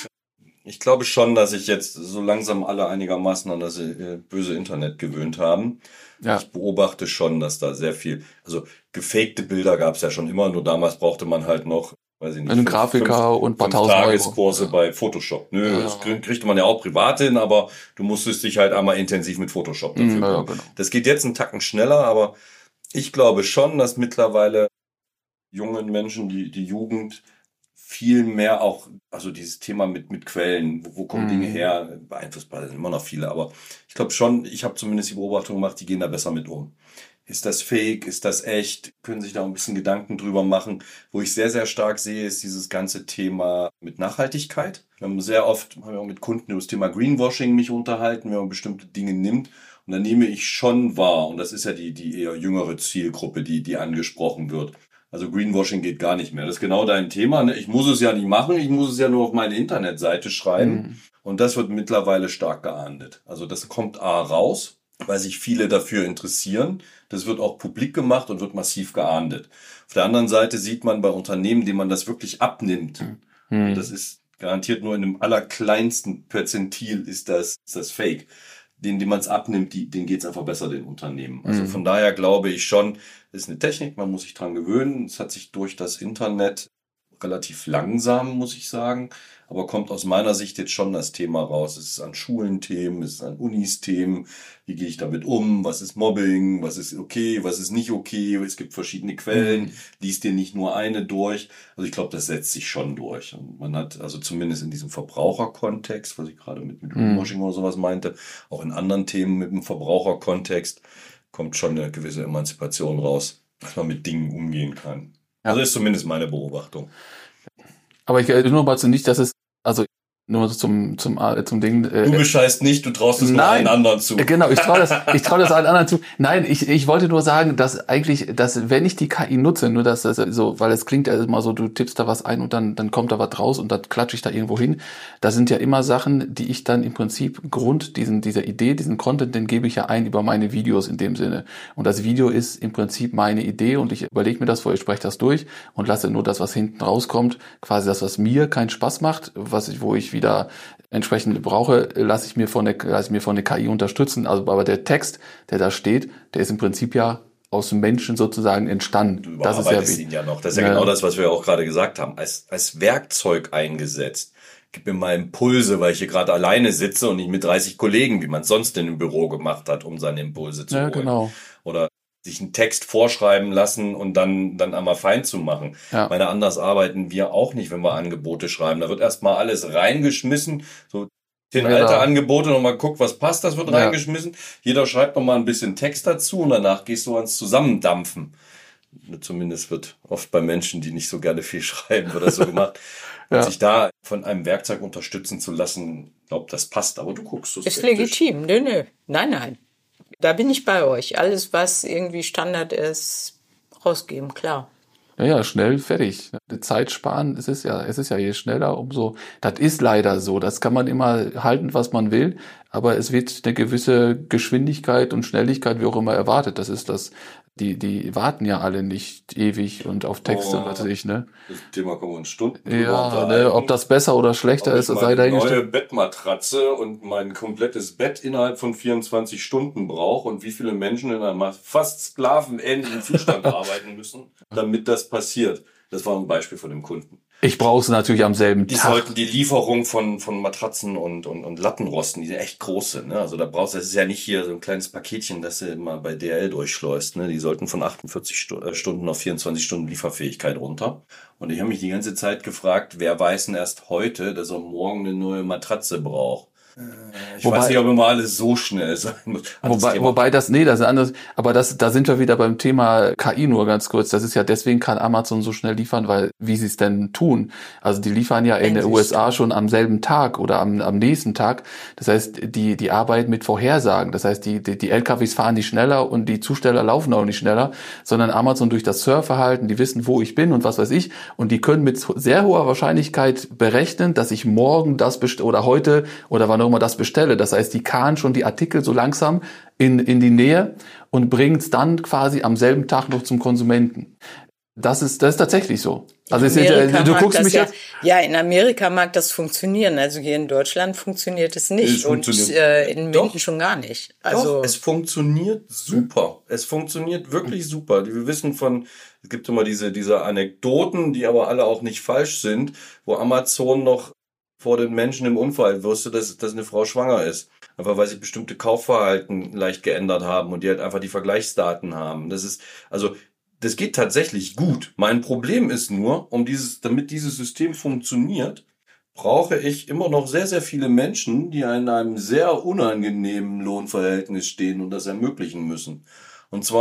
Ich glaube schon, dass sich jetzt so langsam alle einigermaßen an das äh, böse Internet gewöhnt haben. Ja. Ich beobachte schon, dass da sehr viel, also gefakte Bilder gab es ja schon immer, nur damals brauchte man halt noch, weiß ich nicht, einen Grafiker fünf, und ein paar tausend Tageskurse Euro. bei Photoshop. Nö, ja. Das kriegte man ja auch privat hin, aber du musstest dich halt einmal intensiv mit Photoshop dafür ja, ja, genau. Das geht jetzt einen Tacken schneller, aber ich glaube schon, dass mittlerweile jungen Menschen, die, die Jugend, viel mehr auch, also dieses Thema mit mit Quellen, wo, wo kommen mhm. Dinge her, beeinflussbar sind immer noch viele, aber ich glaube schon, ich habe zumindest die Beobachtung gemacht, die gehen da besser mit um. Ist das fake? Ist das echt? Können sich da ein bisschen Gedanken drüber machen. Wo ich sehr, sehr stark sehe, ist dieses ganze Thema mit Nachhaltigkeit. Wir haben sehr oft, haben wir auch mit Kunden über das Thema Greenwashing mich unterhalten, wenn man bestimmte Dinge nimmt. Und dann nehme ich schon wahr, und das ist ja die, die eher jüngere Zielgruppe, die, die angesprochen wird. Also Greenwashing geht gar nicht mehr. Das ist genau dein Thema, ne? Ich muss es ja nicht machen, ich muss es ja nur auf meine Internetseite schreiben. Mhm. Und das wird mittlerweile stark geahndet. Also das kommt A raus, weil sich viele dafür interessieren. Das wird auch publik gemacht und wird massiv geahndet. Auf der anderen Seite sieht man bei Unternehmen, denen man das wirklich abnimmt. Mhm. Und das ist garantiert nur in einem allerkleinsten Perzentil ist das, ist das Fake. Denen, denen man es abnimmt, die, denen geht es einfach besser, den Unternehmen. Also von daher glaube ich schon, es ist eine Technik, man muss sich dran gewöhnen. Es hat sich durch das Internet relativ langsam, muss ich sagen, aber kommt aus meiner Sicht jetzt schon das Thema raus. Es ist an Schulen Themen, es ist an Unis Themen. Wie gehe ich damit um? Was ist Mobbing? Was ist okay? Was ist nicht okay? Es gibt verschiedene Quellen. Mhm. Lies dir nicht nur eine durch. Also ich glaube, das setzt sich schon durch. Und man hat also zumindest in diesem Verbraucherkontext, was ich gerade mit, mit Greenwashing mhm. oder sowas meinte, auch in anderen Themen mit dem Verbraucherkontext, kommt schon eine gewisse Emanzipation raus, dass man mit Dingen umgehen kann. Ja. Also ist zumindest meine Beobachtung. Aber ich nur mal zu nicht, dass es, also nur zum zum zum Ding. Äh, du bescheißt nicht, du traust es nur allen anderen zu. Genau, ich traue das, ich traue das allen anderen zu. Nein, ich ich wollte nur sagen, dass eigentlich, dass wenn ich die K I nutze, nur dass das so, weil es klingt ja immer so, du tippst da was ein und dann dann kommt da was raus und dann klatsche ich da irgendwo hin. Das sind ja immer Sachen, die ich dann im Prinzip Grund diesen dieser Idee, diesen Content, den gebe ich ja ein über meine Videos in dem Sinne. Und das Video ist im Prinzip meine Idee und ich überlege mir das vor, ich spreche das durch und lasse nur das, was hinten rauskommt, quasi das, was mir keinen Spaß macht, was ich, wo ich wieder entsprechend brauche, lasse ich mir von der, lasse ich mir von der K I unterstützen. Also, aber der Text, der da steht, der ist im Prinzip ja aus dem Menschen sozusagen entstanden. Du überarbeitest das ist ja ihn ja noch. Das ist ja, ja genau das, was wir auch gerade gesagt haben. Als, als Werkzeug eingesetzt. Gib mir mal Impulse, weil ich hier gerade alleine sitze und nicht mit dreißig Kollegen, wie man es sonst in dem Büro gemacht hat, um seine Impulse zu ja, holen. Genau. Oder sich einen Text vorschreiben lassen und dann dann einmal fein zu machen. Ja. Meine, anders arbeiten wir auch nicht, wenn wir Angebote schreiben. Da wird erstmal alles reingeschmissen, so zehn genau. alte Angebote, nochmal guck, was passt, das wird ja. reingeschmissen. Jeder schreibt nochmal ein bisschen Text dazu und danach gehst du ans Zusammendampfen. Zumindest wird oft bei Menschen, die nicht so gerne viel schreiben, wird das so gemacht. ja. Und sich da von einem Werkzeug unterstützen zu lassen, ich glaube, das passt. Aber du guckst so skeptisch. Ist legitim, nö, nö. Nein, nein. Da bin ich bei euch. Alles, was irgendwie Standard ist, rausgeben, klar. Ja, ja, schnell, fertig. Die Zeit sparen, es ist ja, es ist ja je schneller, umso, das ist leider so. Das kann man immer halten, was man will, aber es wird eine gewisse Geschwindigkeit und Schnelligkeit, wie auch immer, erwartet. Das ist das, die, die warten ja alle nicht ewig und auf Texte oh, und was weiß ich, ne? Das Thema kommen wir in Stunden Ja, ne, ob das besser oder schlechter ist, sei dahingestellt. Neue Bettmatratze und mein komplettes Bett innerhalb von vierundzwanzig Stunden brauche und wie viele Menschen in einem fast sklavenähnlichen Zustand arbeiten müssen, damit das passiert. Das war ein Beispiel von dem Kunden. Ich brauche es natürlich am selben die Tag. Die sollten die Lieferung von von Matratzen und und und Lattenrosten, die echt groß sind, ne? Also da brauchst du, das ist ja nicht hier so ein kleines Paketchen, das du immer bei D H L durchschleust, ne? Die sollten von achtundvierzig Stunden auf vierundzwanzig Stunden Lieferfähigkeit runter. Und ich habe mich die ganze Zeit gefragt, wer weiß denn erst heute, dass er morgen eine neue Matratze braucht? Ich wobei, weiß nicht, ob immer alles so schnell sein muss. Wobei, wobei das, nee, das ist anders. Aber das, da sind wir wieder beim Thema K I nur ganz kurz. Das ist ja, deswegen kann Amazon so schnell liefern, weil, wie sie es denn tun. Also, die liefern ja in den U S A schon am selben Tag oder am, am nächsten Tag. Das heißt, die, die arbeiten mit Vorhersagen. Das heißt, die, die, die L K Ws fahren nicht schneller und die Zusteller laufen auch nicht schneller, sondern Amazon durch das Surfverhalten, die wissen, wo ich bin und was weiß ich. Und die können mit sehr hoher Wahrscheinlichkeit berechnen, dass ich morgen das best- oder heute oder wann auch immer das bestelle. Das heißt, die karren schon die Artikel so langsam in, in die Nähe und bringen es dann quasi am selben Tag noch zum Konsumenten. Das ist, das ist tatsächlich so. Also ist, du guckst mich ja, jetzt. Ja, in Amerika mag das funktionieren. Also hier in Deutschland funktioniert es nicht. Es und äh, in Minden schon gar nicht. Also doch, es funktioniert super. Es funktioniert wirklich super. Wir wissen von, es gibt immer diese, diese Anekdoten, die aber alle auch nicht falsch sind, wo Amazon noch vor den Menschen im Unfall wusste, dass, dass eine Frau schwanger ist. Einfach weil sich bestimmte Kaufverhalten leicht geändert haben und die halt einfach die Vergleichsdaten haben. Das ist, also, das geht tatsächlich gut. Mein Problem ist nur, um dieses, damit dieses System funktioniert, brauche ich immer noch sehr, sehr viele Menschen, die in einem sehr unangenehmen Lohnverhältnis stehen und das ermöglichen müssen. Und zwar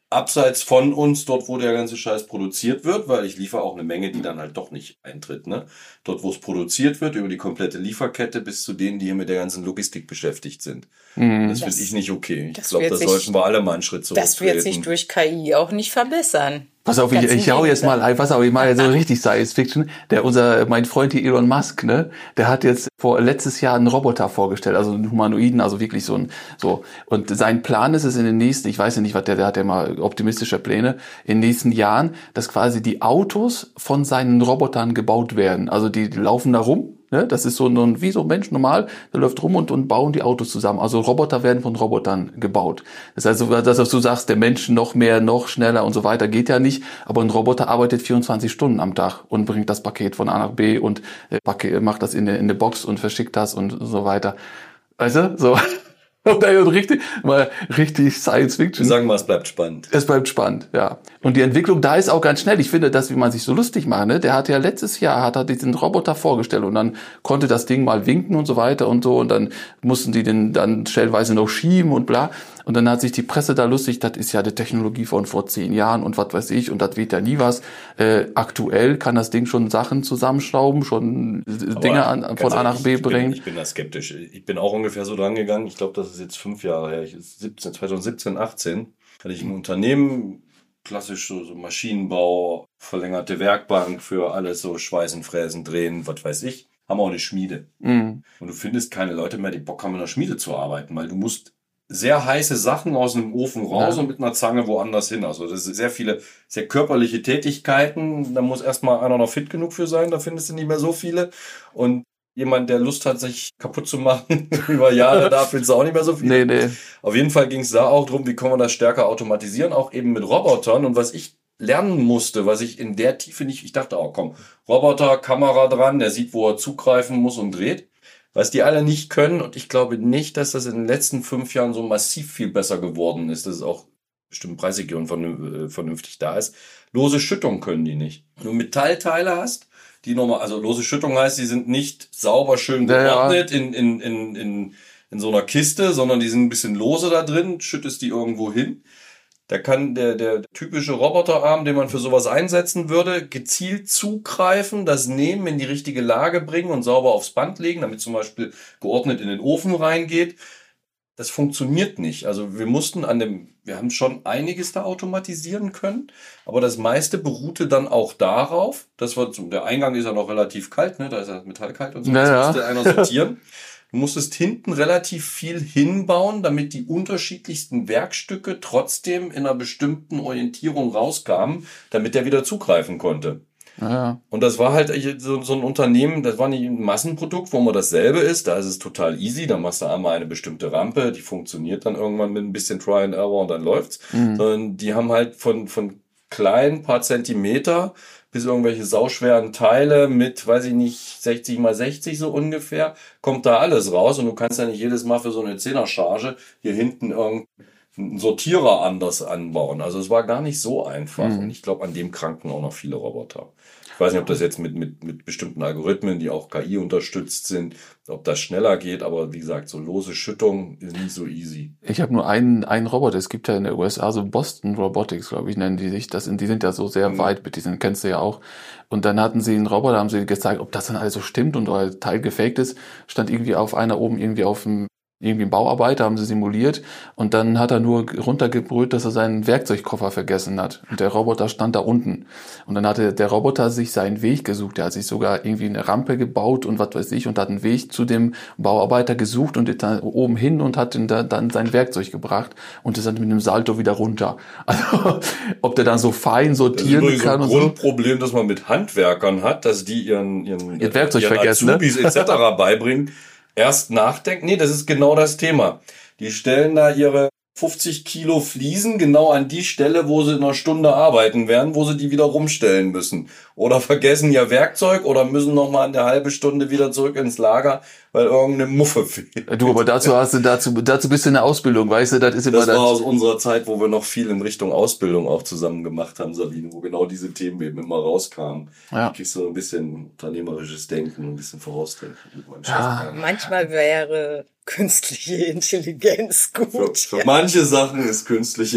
abseits von uns, dort wo der ganze Scheiß produziert wird, weil ich liefere auch eine Menge, die dann halt doch nicht eintritt, ne? Dort wo es produziert wird, über die komplette Lieferkette bis zu denen, die hier mit der ganzen Logistik beschäftigt sind. Mhm. Das, das finde ich nicht okay. Ich glaube, da sollten wir alle mal einen Schritt zurücktreten. Das wird sich durch K I auch nicht verbessern. Pass auf, ich, ich hau jetzt mal, pass auf, ich mache jetzt so richtig Science Fiction. Der, unser, mein Freund hier Elon Musk, ne, der hat jetzt vor, letztes Jahr einen Roboter vorgestellt, also einen Humanoiden, also wirklich so ein, so. Und sein Plan ist es in den nächsten, ich weiß ja nicht, was der, der hat ja mal optimistische Pläne, in den nächsten Jahren, dass quasi die Autos von seinen Robotern gebaut werden. Also die, die laufen da rum. Ne, das ist so ein, wie so ein Mensch normal, der läuft rum und, und bauen die Autos zusammen. Also Roboter werden von Robotern gebaut. Das heißt, dass du sagst, der Mensch noch mehr, noch schneller und so weiter geht ja nicht. Aber ein Roboter arbeitet vierundzwanzig Stunden am Tag und bringt das Paket von A nach B und äh, macht das in eine, in eine Box und verschickt das und so weiter. Weißt du, so. richtig, mal richtig Science Fiction. Wir sagen mal, es bleibt spannend. Es bleibt spannend, ja. Und die Entwicklung da ist auch ganz schnell. Ich finde das, wie man sich so lustig macht, ne? Der hat ja letztes Jahr, hat er diesen Roboter vorgestellt und dann konnte das Ding mal winken und so weiter und so und dann mussten die den dann stellenweise noch schieben und bla. Und dann hat sich die Presse da lustig, das ist ja die Technologie von vor zehn Jahren und was weiß ich und das wird ja nie was. Äh, aktuell kann das Ding schon Sachen zusammenschrauben, schon Aber Dinge an, von A nach B ich bringen. Bin, ich bin da skeptisch. Ich bin auch ungefähr so dran gegangen. Ich glaube, das ist jetzt fünf Jahre her. Ich, siebzehn, zwanzig siebzehn, achtzehn hatte ich ein Unternehmen, klassisch so, so Maschinenbau, verlängerte Werkbank für alles so Schweißen, Fräsen, Drehen, was weiß ich. Haben auch eine Schmiede. Mhm. Und du findest keine Leute mehr, die Bock haben, in der Schmiede zu arbeiten, weil du musst sehr heiße Sachen aus einem Ofen raus ja. und mit einer Zange woanders hin. Also das sind sehr viele, sehr körperliche Tätigkeiten. Da muss erstmal einer noch fit genug für sein. Da findest du nicht mehr so viele. Und jemand, der Lust hat, sich kaputt zu machen über Jahre, da findest du auch nicht mehr so viele. Nee, nee. Auf jeden Fall ging es da auch drum, wie kann man das stärker automatisieren, auch eben mit Robotern. Und was ich lernen musste, was ich in der Tiefe nicht, ich dachte auch, komm, Roboter, Kamera dran, der sieht, wo er zugreifen muss und dreht. Was die alle nicht können, und ich glaube nicht, dass das in den letzten fünf Jahren so massiv viel besser geworden ist, dass es auch bestimmt Preisregion vernünftig da ist. Lose Schüttung können die nicht. Wenn du Metallteile hast, die nochmal, also lose Schüttung heißt, die sind nicht sauber schön geordnet ja, ja. in, in, in, in, in so einer Kiste, sondern die sind ein bisschen lose da drin, schüttest die irgendwo hin. Da kann der, der typische Roboterarm, den man für sowas einsetzen würde, gezielt zugreifen, das nehmen, in die richtige Lage bringen und sauber aufs Band legen, damit zum Beispiel geordnet in den Ofen reingeht. Das funktioniert nicht. Also wir mussten an dem, wir haben schon einiges da automatisieren können, aber das meiste beruhte dann auch darauf, dass wir, der Eingang ist ja noch relativ kalt, ne, da ist ja metallkalt und so, das ja, musste ja. einer sortieren. Du musstest hinten relativ viel hinbauen, damit die unterschiedlichsten Werkstücke trotzdem in einer bestimmten Orientierung rauskamen, damit der wieder zugreifen konnte. Ja. Und das war halt so, so ein Unternehmen, das war nicht ein Massenprodukt, wo man dasselbe ist, da ist es total easy, da machst du einmal eine bestimmte Rampe, die funktioniert dann irgendwann mit ein bisschen Try and Error und dann läuft's. Mhm. Sondern die haben halt von, von kleinen paar Zentimeter bis irgendwelche sauschweren Teile mit, weiß ich nicht, sechzig mal sechzig so ungefähr, kommt da alles raus und du kannst ja nicht jedes Mal für so eine Zehner-Charge hier hinten irgendeinen Sortierer anders anbauen. Also es war gar nicht so einfach mhm. und ich glaube, an dem kranken auch noch viele Roboter. Ich weiß nicht, ob das jetzt mit, mit, mit bestimmten Algorithmen, die auch K I unterstützt sind, ob das schneller geht, aber wie gesagt, so lose Schüttung ist nicht so easy. Ich habe nur einen, einen Roboter, es gibt ja in der U S A so Boston Robotics, glaube ich, nennen die sich. Das sind, die sind ja so sehr mhm. weit mit diesen, kennst du ja auch. Und dann hatten sie einen Roboter, haben sie gezeigt, ob das dann alles so stimmt und euer Teil gefaked ist, stand irgendwie auf einer oben irgendwie auf dem irgendwie ein Bauarbeiter, haben sie simuliert und dann hat er nur runtergebrüllt, dass er seinen Werkzeugkoffer vergessen hat und der Roboter stand da unten und dann hatte der Roboter sich seinen Weg gesucht, der hat sich sogar irgendwie eine Rampe gebaut und was weiß ich und hat einen Weg zu dem Bauarbeiter gesucht und dann oben hin und hat ihn da, dann sein Werkzeug gebracht und ist dann mit einem Salto wieder runter. Also ob der dann so fein sortieren das ist kann so ein und Grundproblem, so. Das man mit Handwerkern hat, dass die ihren, ihren, ihr Werkzeug ihren vergessen, Azubis ne? et cetera beibringen. Erst nachdenken, nee, das ist genau das Thema. Die stellen da ihre fünfzig Kilo Fliesen genau an die Stelle, wo sie in einer Stunde arbeiten werden, wo sie die wieder rumstellen müssen. Oder vergessen ihr Werkzeug oder müssen noch mal eine halbe Stunde wieder zurück ins Lager, weil irgendeine Muffe fehlt. Du, aber dazu hast du, dazu, dazu bist du in der Ausbildung, weißt du, das ist immer das. Das war aus unserer Zeit, wo wir noch viel in Richtung Ausbildung auch zusammen gemacht haben, Sabine, wo genau diese Themen eben immer rauskamen. Ja. Da kriegst du so ein bisschen unternehmerisches Denken, ein bisschen Vorausdenken. Ja. Manchmal wäre künstliche Intelligenz gut. Für, für ja. manche Sachen ist künstliche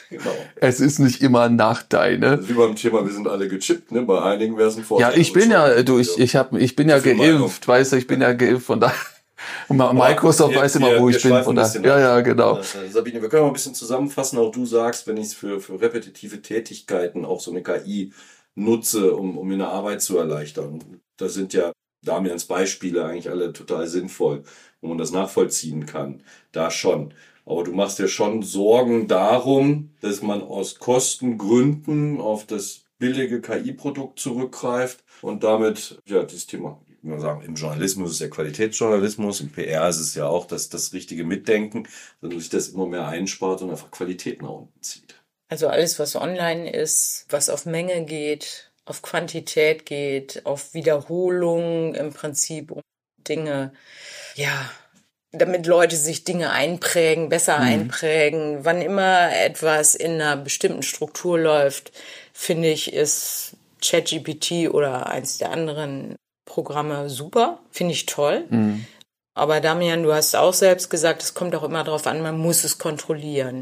Genau. Es ist nicht immer ein Nachteil, ne? Das ist wie beim Thema, wir sind alle gechippt, ne? Bei einigen wäre es ein Vorteil. Ja, ich bin ja, du, ich, ich hab, ich bin ja Viel geimpft, weißt du, ich bin ja geimpft, von daher. Microsoft wir, weiß immer, wir, wo wir ich bin, von ein daher. Ja, ja, genau. Ab. Sabine, wir können mal ein bisschen zusammenfassen. Auch du sagst, wenn ich es für, für repetitive Tätigkeiten auch so eine K I nutze, um, um mir eine Arbeit zu erleichtern. Da sind ja Damians Beispiele eigentlich alle total sinnvoll, wo man das nachvollziehen kann. Da schon. Aber du machst dir schon Sorgen darum, dass man aus Kostengründen auf das billige K I-Produkt zurückgreift und damit, ja, dieses Thema, ich würde sagen, im Journalismus ist es ja Qualitätsjournalismus, im P R ist es ja auch das, das richtige Mitdenken, dass sich das immer mehr einspart und einfach Qualität nach unten zieht. Also alles, was online ist, was auf Menge geht, auf Quantität geht, auf Wiederholung im Prinzip um Dinge, ja, damit Leute sich Dinge einprägen, besser mhm. einprägen. Wann immer etwas in einer bestimmten Struktur läuft, finde ich, ist ChatGPT oder eins der anderen Programme super. Finde ich toll. Mhm. Aber Damian, du hast auch selbst gesagt, es kommt auch immer darauf an, man muss es kontrollieren.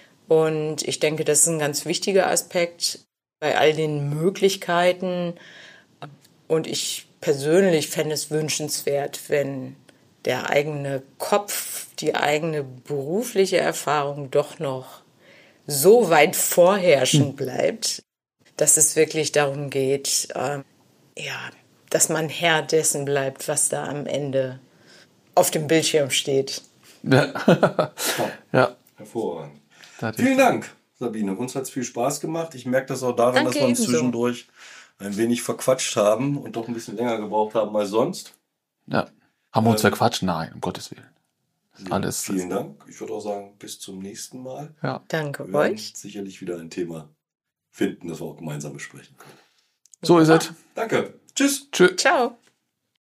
Und ich denke, das ist ein ganz wichtiger Aspekt bei all den Möglichkeiten. Und ich persönlich fände es wünschenswert, wenn der eigene Kopf, die eigene berufliche Erfahrung doch noch so weit vorherrschend bleibt, dass es wirklich darum geht, ähm, ja, dass man Herr dessen bleibt, was da am Ende auf dem Bildschirm steht. Ja. Ja. Hervorragend. Vielen Dank, Sabine. Uns hat es viel Spaß gemacht. Ich merke das auch daran, Danke, dass wir uns ebenso. zwischendurch ein wenig verquatscht haben und doch ein bisschen länger gebraucht haben als sonst. Ja. Haben wir uns ähm, verquatscht? Nein, um Gottes Willen. Ja, Alles vielen Dank. Ich würde auch sagen, bis zum nächsten Mal. Ja. Danke wir werden euch. Sicherlich wieder ein Thema finden, das wir auch gemeinsam besprechen können. So ist es. Danke. Tschüss. Tschüss. Ciao.